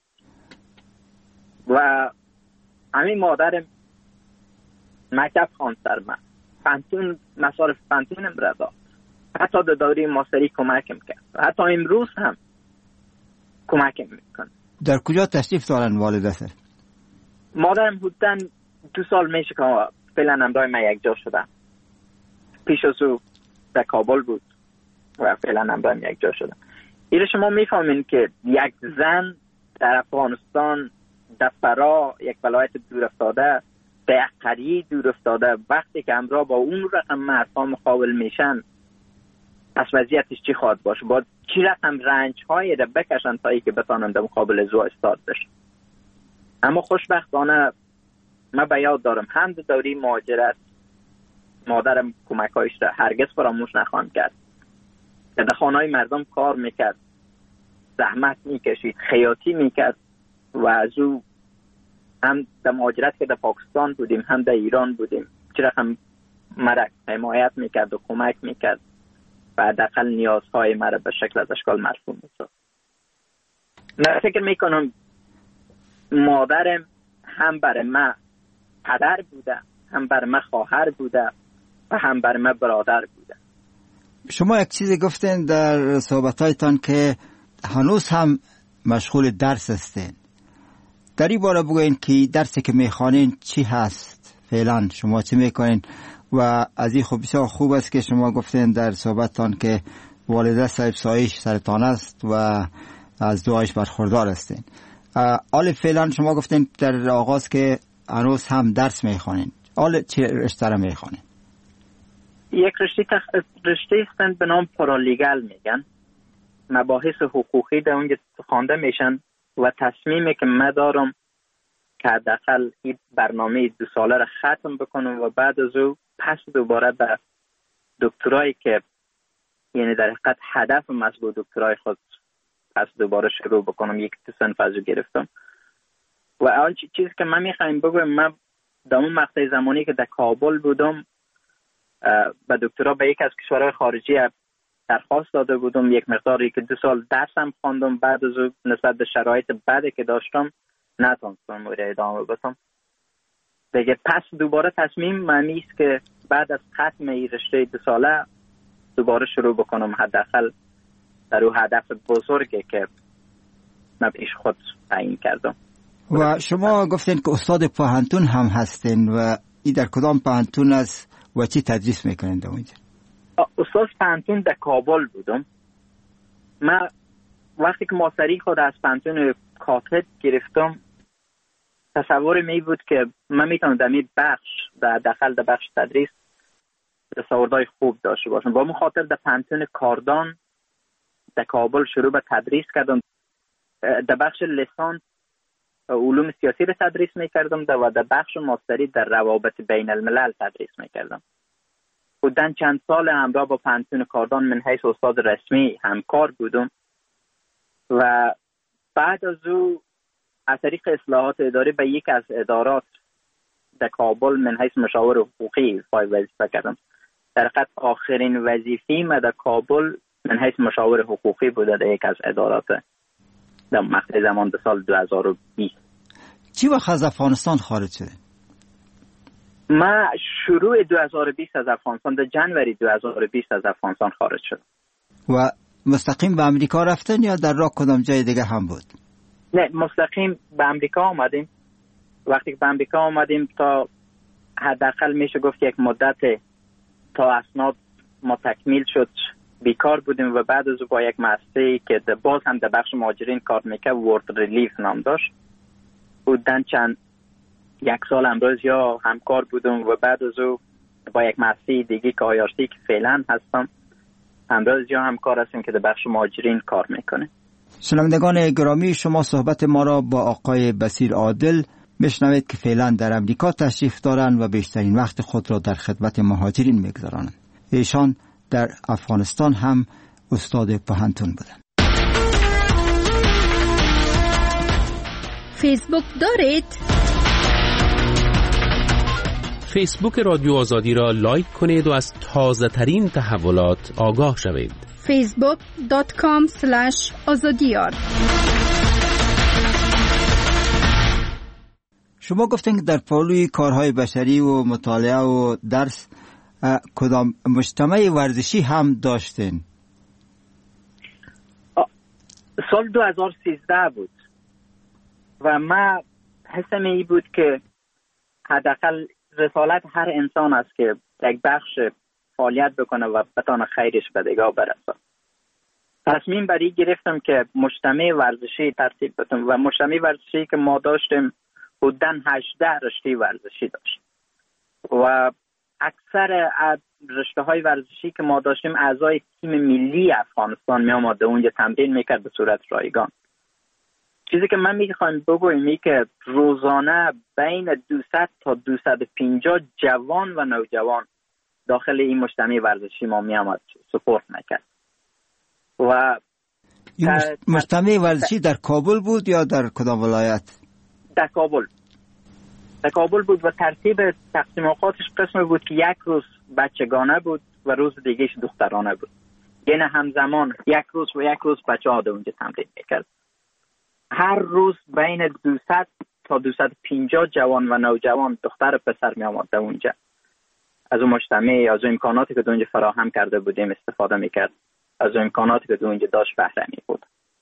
و همین مادرم مکتب خواند سر من، پانتون مصارف پانتونم را داد، حتی در دوره ماستری کمکم کرد، حتی امروز هم کمکم میکنه. در کجا تشریف دارن والدت؟ مادرم حدوداً 2 سال میشه که فعلا همراه من یک جا شدم. پیش از او در کابل بود و فعلا همراه من یک جا شدم. ایره شما میفهمین که یک زن در افغانستان در فرا یک ولایت دور افتاده به قریه دور افتاده، وقتی که همراه با اون رقم مردها مقابل میشن پس وضعیتش چی خواهد باشه؟ باید چی رقم رنج هایی را بکشن تا ای که بتانن در مقابل زو استاد بشن. اما خوشبختانه من به یاد دارم هم در دوره مهاجرت مادرم کمکایش را هرگز فراموش نخواهم کرد. در خانه‌های مردم کار میکرد، زحمت میکشید، خیاطی میکرد و از او هم در مهاجرت که در پاکستان بودیم هم در ایران بودیم چه رقم مرا حمایت میکرد و کمک میکرد و حداقل نیازهای مرا به شکل از اشکال مرسوم میساخت. من فکر میکنم مادرم هم برای من پدر بوده، هم برای من خواهر بوده و هم برای من برادر بوده. شما یک چیزی گفتین در صحبتایتان که هنوز هم مشغول درس هستین. در این باره بگوین که درسی که میخوانین چی هست؟ فعلا شما چی میکنین؟ و از این خوب بسیار خوب است که شما گفتین در صحبتتان که والده صاحب سایش سرطان است و از دعایش برخوردار هستین. حال فعلا شما گفتین در آغاز که هنوز هم درس میخوانین. حال چه رشته را میخوانین؟ یک رشته هستند به نام پارالیگل میگن. مباحث حقوقی در اونجا خوانده میشن و تصمیمی که من دارم که حداقل این برنامه 2 ساله را ختم بکنم و بعد از او پس دوباره به دکترایی که یعنی در حقیقت هدف مسئول دکترای خود پس دوباره شروع بکنم. یک صنف از او گرفتم و آن چیزی که من میخوایم بگویم، من در اون مقطع زمانی که در کابل بودم به دکترا به یک از کشورهای خارجی درخواست داده بودم، یک مقداری که 2 سال درسم خواندم، بعد از اون نسبت به شرایط بعدی که داشتم نتونستم ادامه بدم دیگه. پس دوباره تصمیم معنی است که بعد از ختم این رشته 2 ساله دوباره شروع بکنم، حداقل در اون هدف بزرگی که من پیش خود تعیین کردم. و شما گفتین که استاد پوهنتون هم هستین و این در کدام پوهنتون است و چی تدریس میکنین در اونجا؟ استاد پوهنتون در کابل بودم. من وقتی که ماستری خود از پوهنتون کاتد گرفتم تصور می بود که من میتونم در این بخش در داخل در بخش تدریس دستاوردهای خوب داشته باشم. با مخاطر در پوهنتون کاردان در کابل شروع به تدریس کردم. در بخش لیسانس علوم سیاسی را تدریس میکردم و در بخش ماستری در روابط بین الملل تدریس میکردم. بودن چند سال همراه با پوهنتون کاردان من حیث استاد رسمی همکار بودم و بعد از او از طریق اصلاحات اداری به یک از ادارات در کابل من حیث مشاور حقوقی وظیفه کردم. در حقیقت آخرین وظیفه‌ای من در کابل من حیث مشاور حقوقی بوده در یک از ادارات در مقطع زمان در سال 2020. چی وقت از افغانستان خارج شده؟ من شروع 2020 از افغانستان، در جنوری 2020 از افغانستان خارج شد. و مستقیم به امریکا رفتن یا در راه کدام جای دیگه هم بود؟ نه، مستقیم به امریکا آمدیم. وقتی که به امریکا آمدیم تا حداقل میشه گفت یک مدت تا اسناد ما تکمیل شد بیکار بودیم و بعد از با یک مؤسسه‌ای که باز هم در بخش مهاجرین کار میکرد، ورد ریلیف نام داشت، بودن چند 1 سال امروز یا همکار بودم و بعد از او با یک مؤسسه دیگه که آیارسی که فعلا هستم امروز یا همکار هستیم که در بخش مهاجرین کار میکنه. شنوندگان گرامی، شما صحبت ما را با آقای بصیر عادل میشنوید که فعلا در امریکا تشریف دارند و بیشترین وقت خود را در خدمت مهاجرین میگذرانند. ایشان در افغانستان هم استاد پوهنتون بودند. فیسبوک دارید؟ فیسبوک رادیو آزادی را لایک کنید و از تازه ترین تحولات آگاه شوید. facebook.com/azadiyar. شما گفتین که در پالوی کارهای بشری و مطالعه و درس کدام مجتمع ورزشی هم داشتین؟ سال 2013 بود و من حسم ای بود که حداقل رسالت هر انسان است که یک بخش فعالیت بکنه و بتانه خیرش به دیگاه برسه. تصمیم بری گرفتم که مجتمع ورزشی ترتیب بدم و مجتمع ورزشی که ما داشتیم حدوداً 18 رشته ورزشی داشت و اکثر رشته های ورزشی که ما داشتیم اعضای تیم ملی افغانستان می آمده اونجا تمرین میکرد به صورت رایگان. چیزی که من میخوایم بگویم اینه که روزانه بین 200 تا 250 جوان و نوجوان داخل این مجتمع ورزشی ما می آمد سپورت میکرد. و مجتمع ورزشی در کابل بود یا در کدام ولایت؟ در کابل بود و ترتیب تقسیم اوقاتش قسم بود که یک روز بچگانه بود و روز دیگهش دخترانه بود. یعنی همزمان یک روز بچه ها اونجا تمرین میکرد. هر روز بین 200 تا 250 جوان و نوجوان دختر و پسر می آمد اونجا. از اون مجتمع، از اون امکاناتی که اونجا فراهم کرده بودیم استفاده میکرد. از اون امکاناتی که اونجا داشت بهره می بود.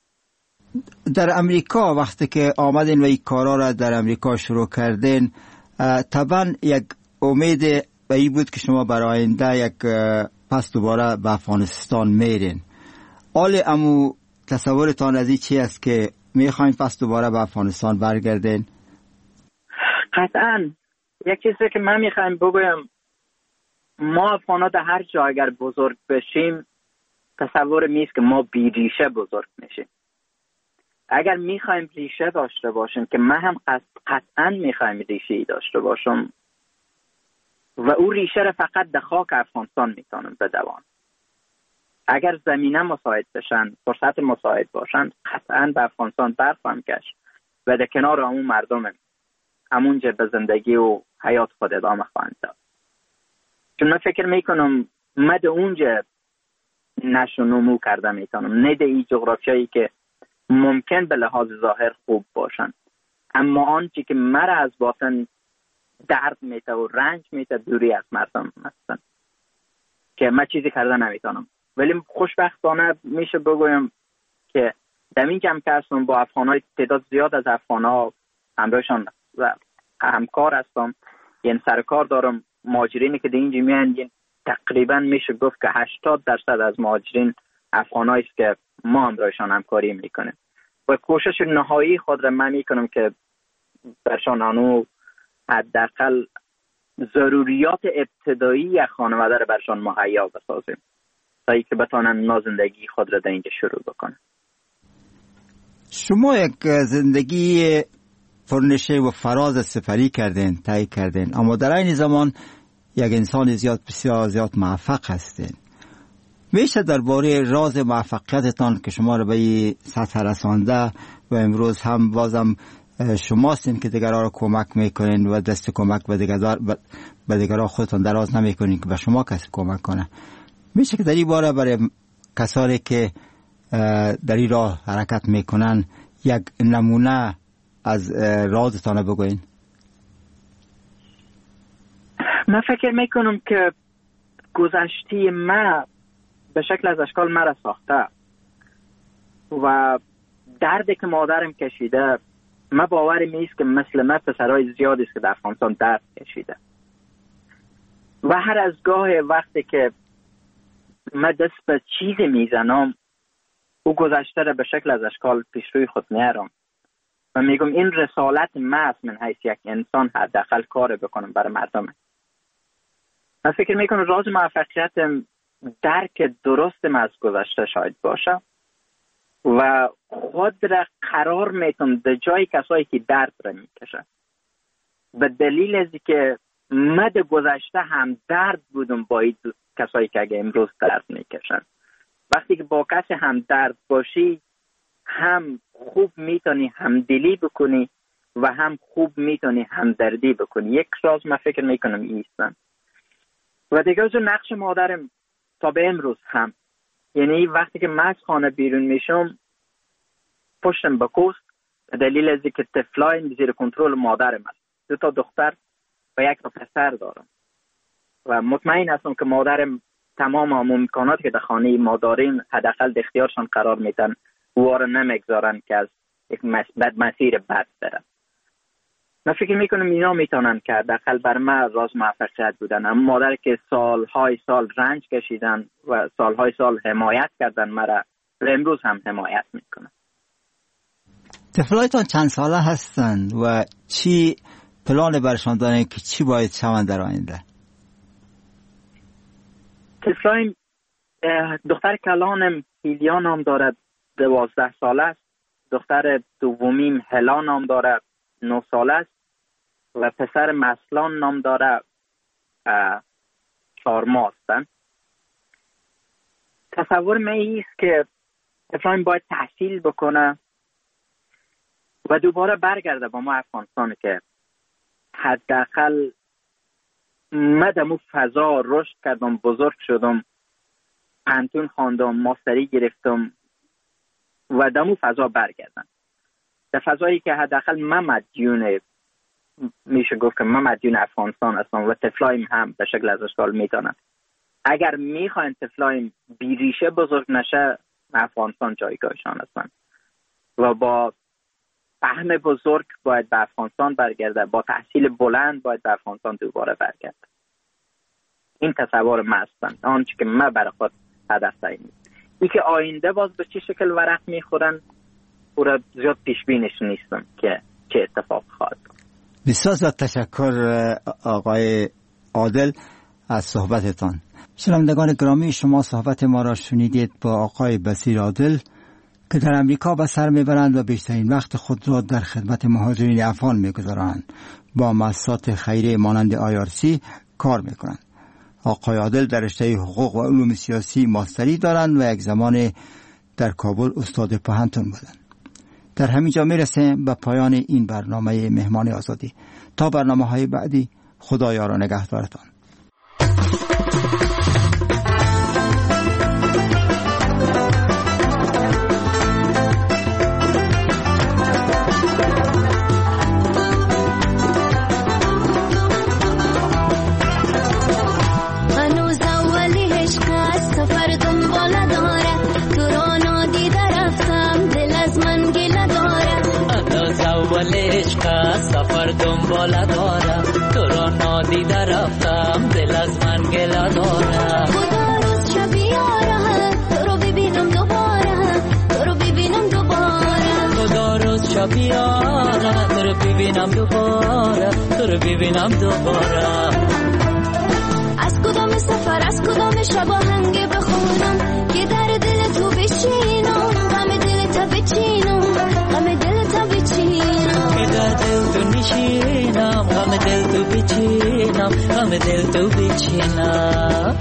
در امریکا وقتی که آمدین و این کارا را در امریکا شروع کردین، طبعا یک امید به این بود که شما برای آینده یک پس دوباره به افغانستان میرین. حال امو تصورتان از این چی است که میخواین پس دوباره به افغانستان برگردین؟ قطعا یک چیزی که من میخوایم بگویم، ما افغانا در هر جا اگر بزرگ بشیم تصور میست که ما بی ریشه بزرگ میشیم. اگر میخوایم ریشه داشته باشیم که من هم قطعا میخوایم ریشه‌ای داشته باشم و او ریشه را فقط در خاک افغانستان میتونم بدوام. اگر زمینه مساعد بشن، فرصت مساعد باشن، قطعا به افغانستان برخواهم گشت و در کنار همون مردم همونجا به زندگی و حیات خود ادامه خواهند داد. چون من فکر میکنم من در اونجا نشو نمو کرده میتونم، نه در این جغرافیایی که ممکن به لحاظ ظاهر خوب باشن، اما آنچه که مرا از باطن درد میته و رنج میته دوری از مردم هستن که من چیزی کرده نمیتونم. ولی خوشبختانه میشه بگویم که در این جمع که هستم با افغانهای تعداد زیاد از افغانها همراهشان و همکار هستم، یعنی سرکار دارم. مهاجرینی که در اینجا میان تقریبا میشه گفت که 80% از مهاجرین افغانایی است که ما همراهشان همکاری میکنیم و کوشش نهایی خود را من میکنم که برشان آنو حداقل ضروریات ابتدایی خانواده را برشان مهیا بسازیم تا اینکه بتانن نازندگی خود را در اینجا شروع بکنن. شما یک زندگی پرنشه و فراز سپری کردین، طی کردین، اما در این زمان یک انسان بسیار زیاد موفق هستین. میشه درباره راز موفقیتتان که شما را به این سطح رسانده و امروز هم بازم شماستین که دیگران را کمک میکنین و دست کمک به دیگران خودتان دراز نمیکنین که به شما کسی کمک کنه، میشه که در این باره برای کسانی که در این راه حرکت میکنن یک نمونه از رازتان بگوین؟ من فکر میکنم که گذشته ما به شکل از اشکال مرا ساخته و دردی که مادرم کشیده، من باورم نیست که مثل من پسرای زیادی است که در افغانستان درد کشیده و هر از گاه وقتی که من دست به چیزی میزنم او گذشته را به شکل از اشکال پیش روی خود میارم و میگم این رسالت من است، من حیث یک انسان حداقل کار بکنم برای مردم. من فکر میکنم راز موفقیتم درک درستم از گذشته شاید باشه و خود را قرار میتونم در جای کسایی که درد را میکشن، به دلیل از که من در گذشته هم درد بودم با این کسایی که اگه امروز درد میکشن. وقتی که با کسی هم درد باشی هم خوب میتونی همدلی بکنی و هم خوب میتونی همدردی بکنی. یک راز من فکر میکنم ایستم و دیگه از نقش مادرم تا به امروز هم، یعنی وقتی که من از خانه بیرون میشم پشتم به کوست به دلیل از که طفلای زیر کنترل مادرم است. 2 دختر و 1 پسر دارم و مطمئن هستم که مادرم تمام امکاناتی که در خانه ما داریم حداقل در اختیارشان قرار میدن و رو نمیگذارن که از یک مسیر بد برن. من فکر میکنم اینا میتونن که حداقل بر من راز موفقیت بودن. اما مادر که سالهای سال رنج کشیدن و سالهای سال حمایت کردن مرا و امروز هم حمایت میکنن. طفلایتان چند ساله هستند و چی پلان برشان دارین که چی باید شوند در آینده؟ طفلایم دختر کلانم هیلیا نام دارد 12 ساله است. دختر دومیم هلا نام دارد 9 ساله است و پسر مسلان نام دارد 4 ماه هستند. تصور من ایست که طفلایم باید تحصیل بکنه و دوباره برگرده با ما افغانستان که حداقل من دمو فضا رشد کردم، بزرگ شدم، پانتون خواندم، ماستری گرفتم و دمو فضا برگردم. در فضایی که حداقل من مدیون، میشه گفت که من مدیون افغانستان هستم و طفلایم هم به شکل از اشکال میتونن. اگر میخواین طفلایم بیریشه بزرگ نشه، افغانستان جایگاهشان هستن و با فهم بزرگ باید به افغانستان برگرده، با تحصیل بلند باید به افغانستان دوباره برگرده. این تصور من هستن، آنچه که من برای خود هدف تعیین. این که آینده باز به چه شکل ورق میخورن او را زیاد پیش بینش نیستم که چه اتفاق خواهد. بسیار زیاد تشکر آقای عادل از صحبتتان. شنوندگان گرامی، شما صحبت ما را شنیدید با آقای بصیر عادل که در امریکا به سر میبرند و بیشترین وقت خود را در خدمت مهاجرین افغان میگذارند. با مؤسسات خیریه مانند IRC کار میکنند. آقای عادل در رشته حقوق و علوم سیاسی ماستری دارند و یک زمان در کابل استاد پوهنتون بودند. در همین جا میرسیم به پایان این برنامه مهمان آزادی. تا برنامه‌های بعدی، خدایا را نگهدارتان. سفر دنباله دارم، تو را نادیده رفتم، دل از من گله دارم. خدا روز شب یاره، تو رو ببینم دوباره، تو رو ببینم دوباره. خدا روز شب یاره، تو رو ببینم دوباره، تو رو ببینم دوباره. از کدام سفر، از کدام شب آهنگ بخونم که در دل تو بشینم، غم دل تو بچینم، غم دل تو بچینم، که در دل تو نشینم، غم دل تو بچینم، غم دل تو بچینم.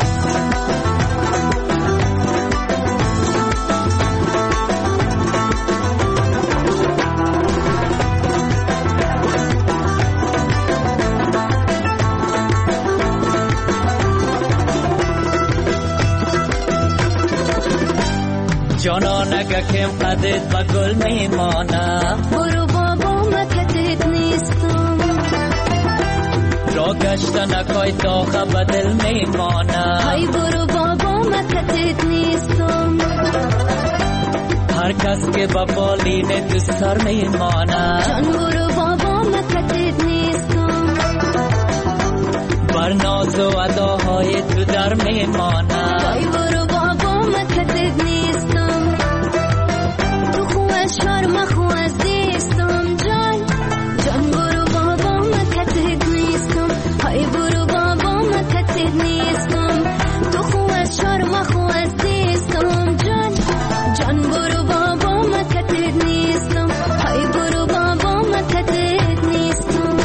جانان اگه کم قدت و گل میمانه، برو بابا مکتت نیستم، را گشتن اکای داغه به دل میمانه. های برو بابا مکتت نیستم، هر کس که با بالین تو سر میمانه. جان برو بابا مکتت نیستم، بر ناز و اداهای تو در میمانه. های برو بابا مکتت نیستم، تو خو از شرم خو از دیستم، جان جان برو بابا مکتت نیستم، های برو بابا مکتت نیستم، تو خو از شرم خو از دیستم، جان جان برو بابا مکتت نیستم، های برو بابا مکتت نیستم.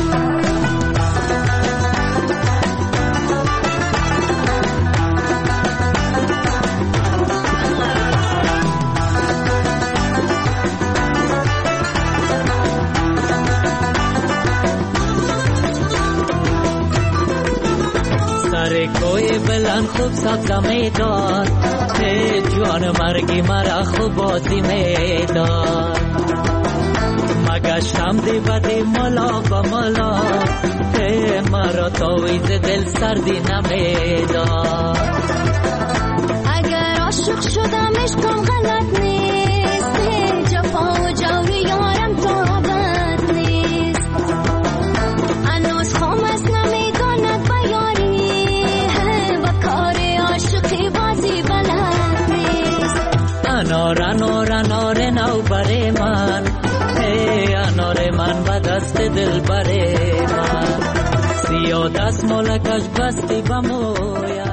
سر کوی بلند خوب سبزه میداد، ای جوان مرگی مرا خوب بازی میداد. مگشتم دی بدی ملا با ملا، ای مرا تاویز دل سردی نمیداد. اگر عاشق شدم عشقم غلط نیست، جفا و جور یارم طاقت نیست، هنوز خام است نمیداند بیاری، و کار عاشقی بازی بلد نیست. انار انار انار نو بر من، دل بره من سیاه دست مالکش بستی بمویا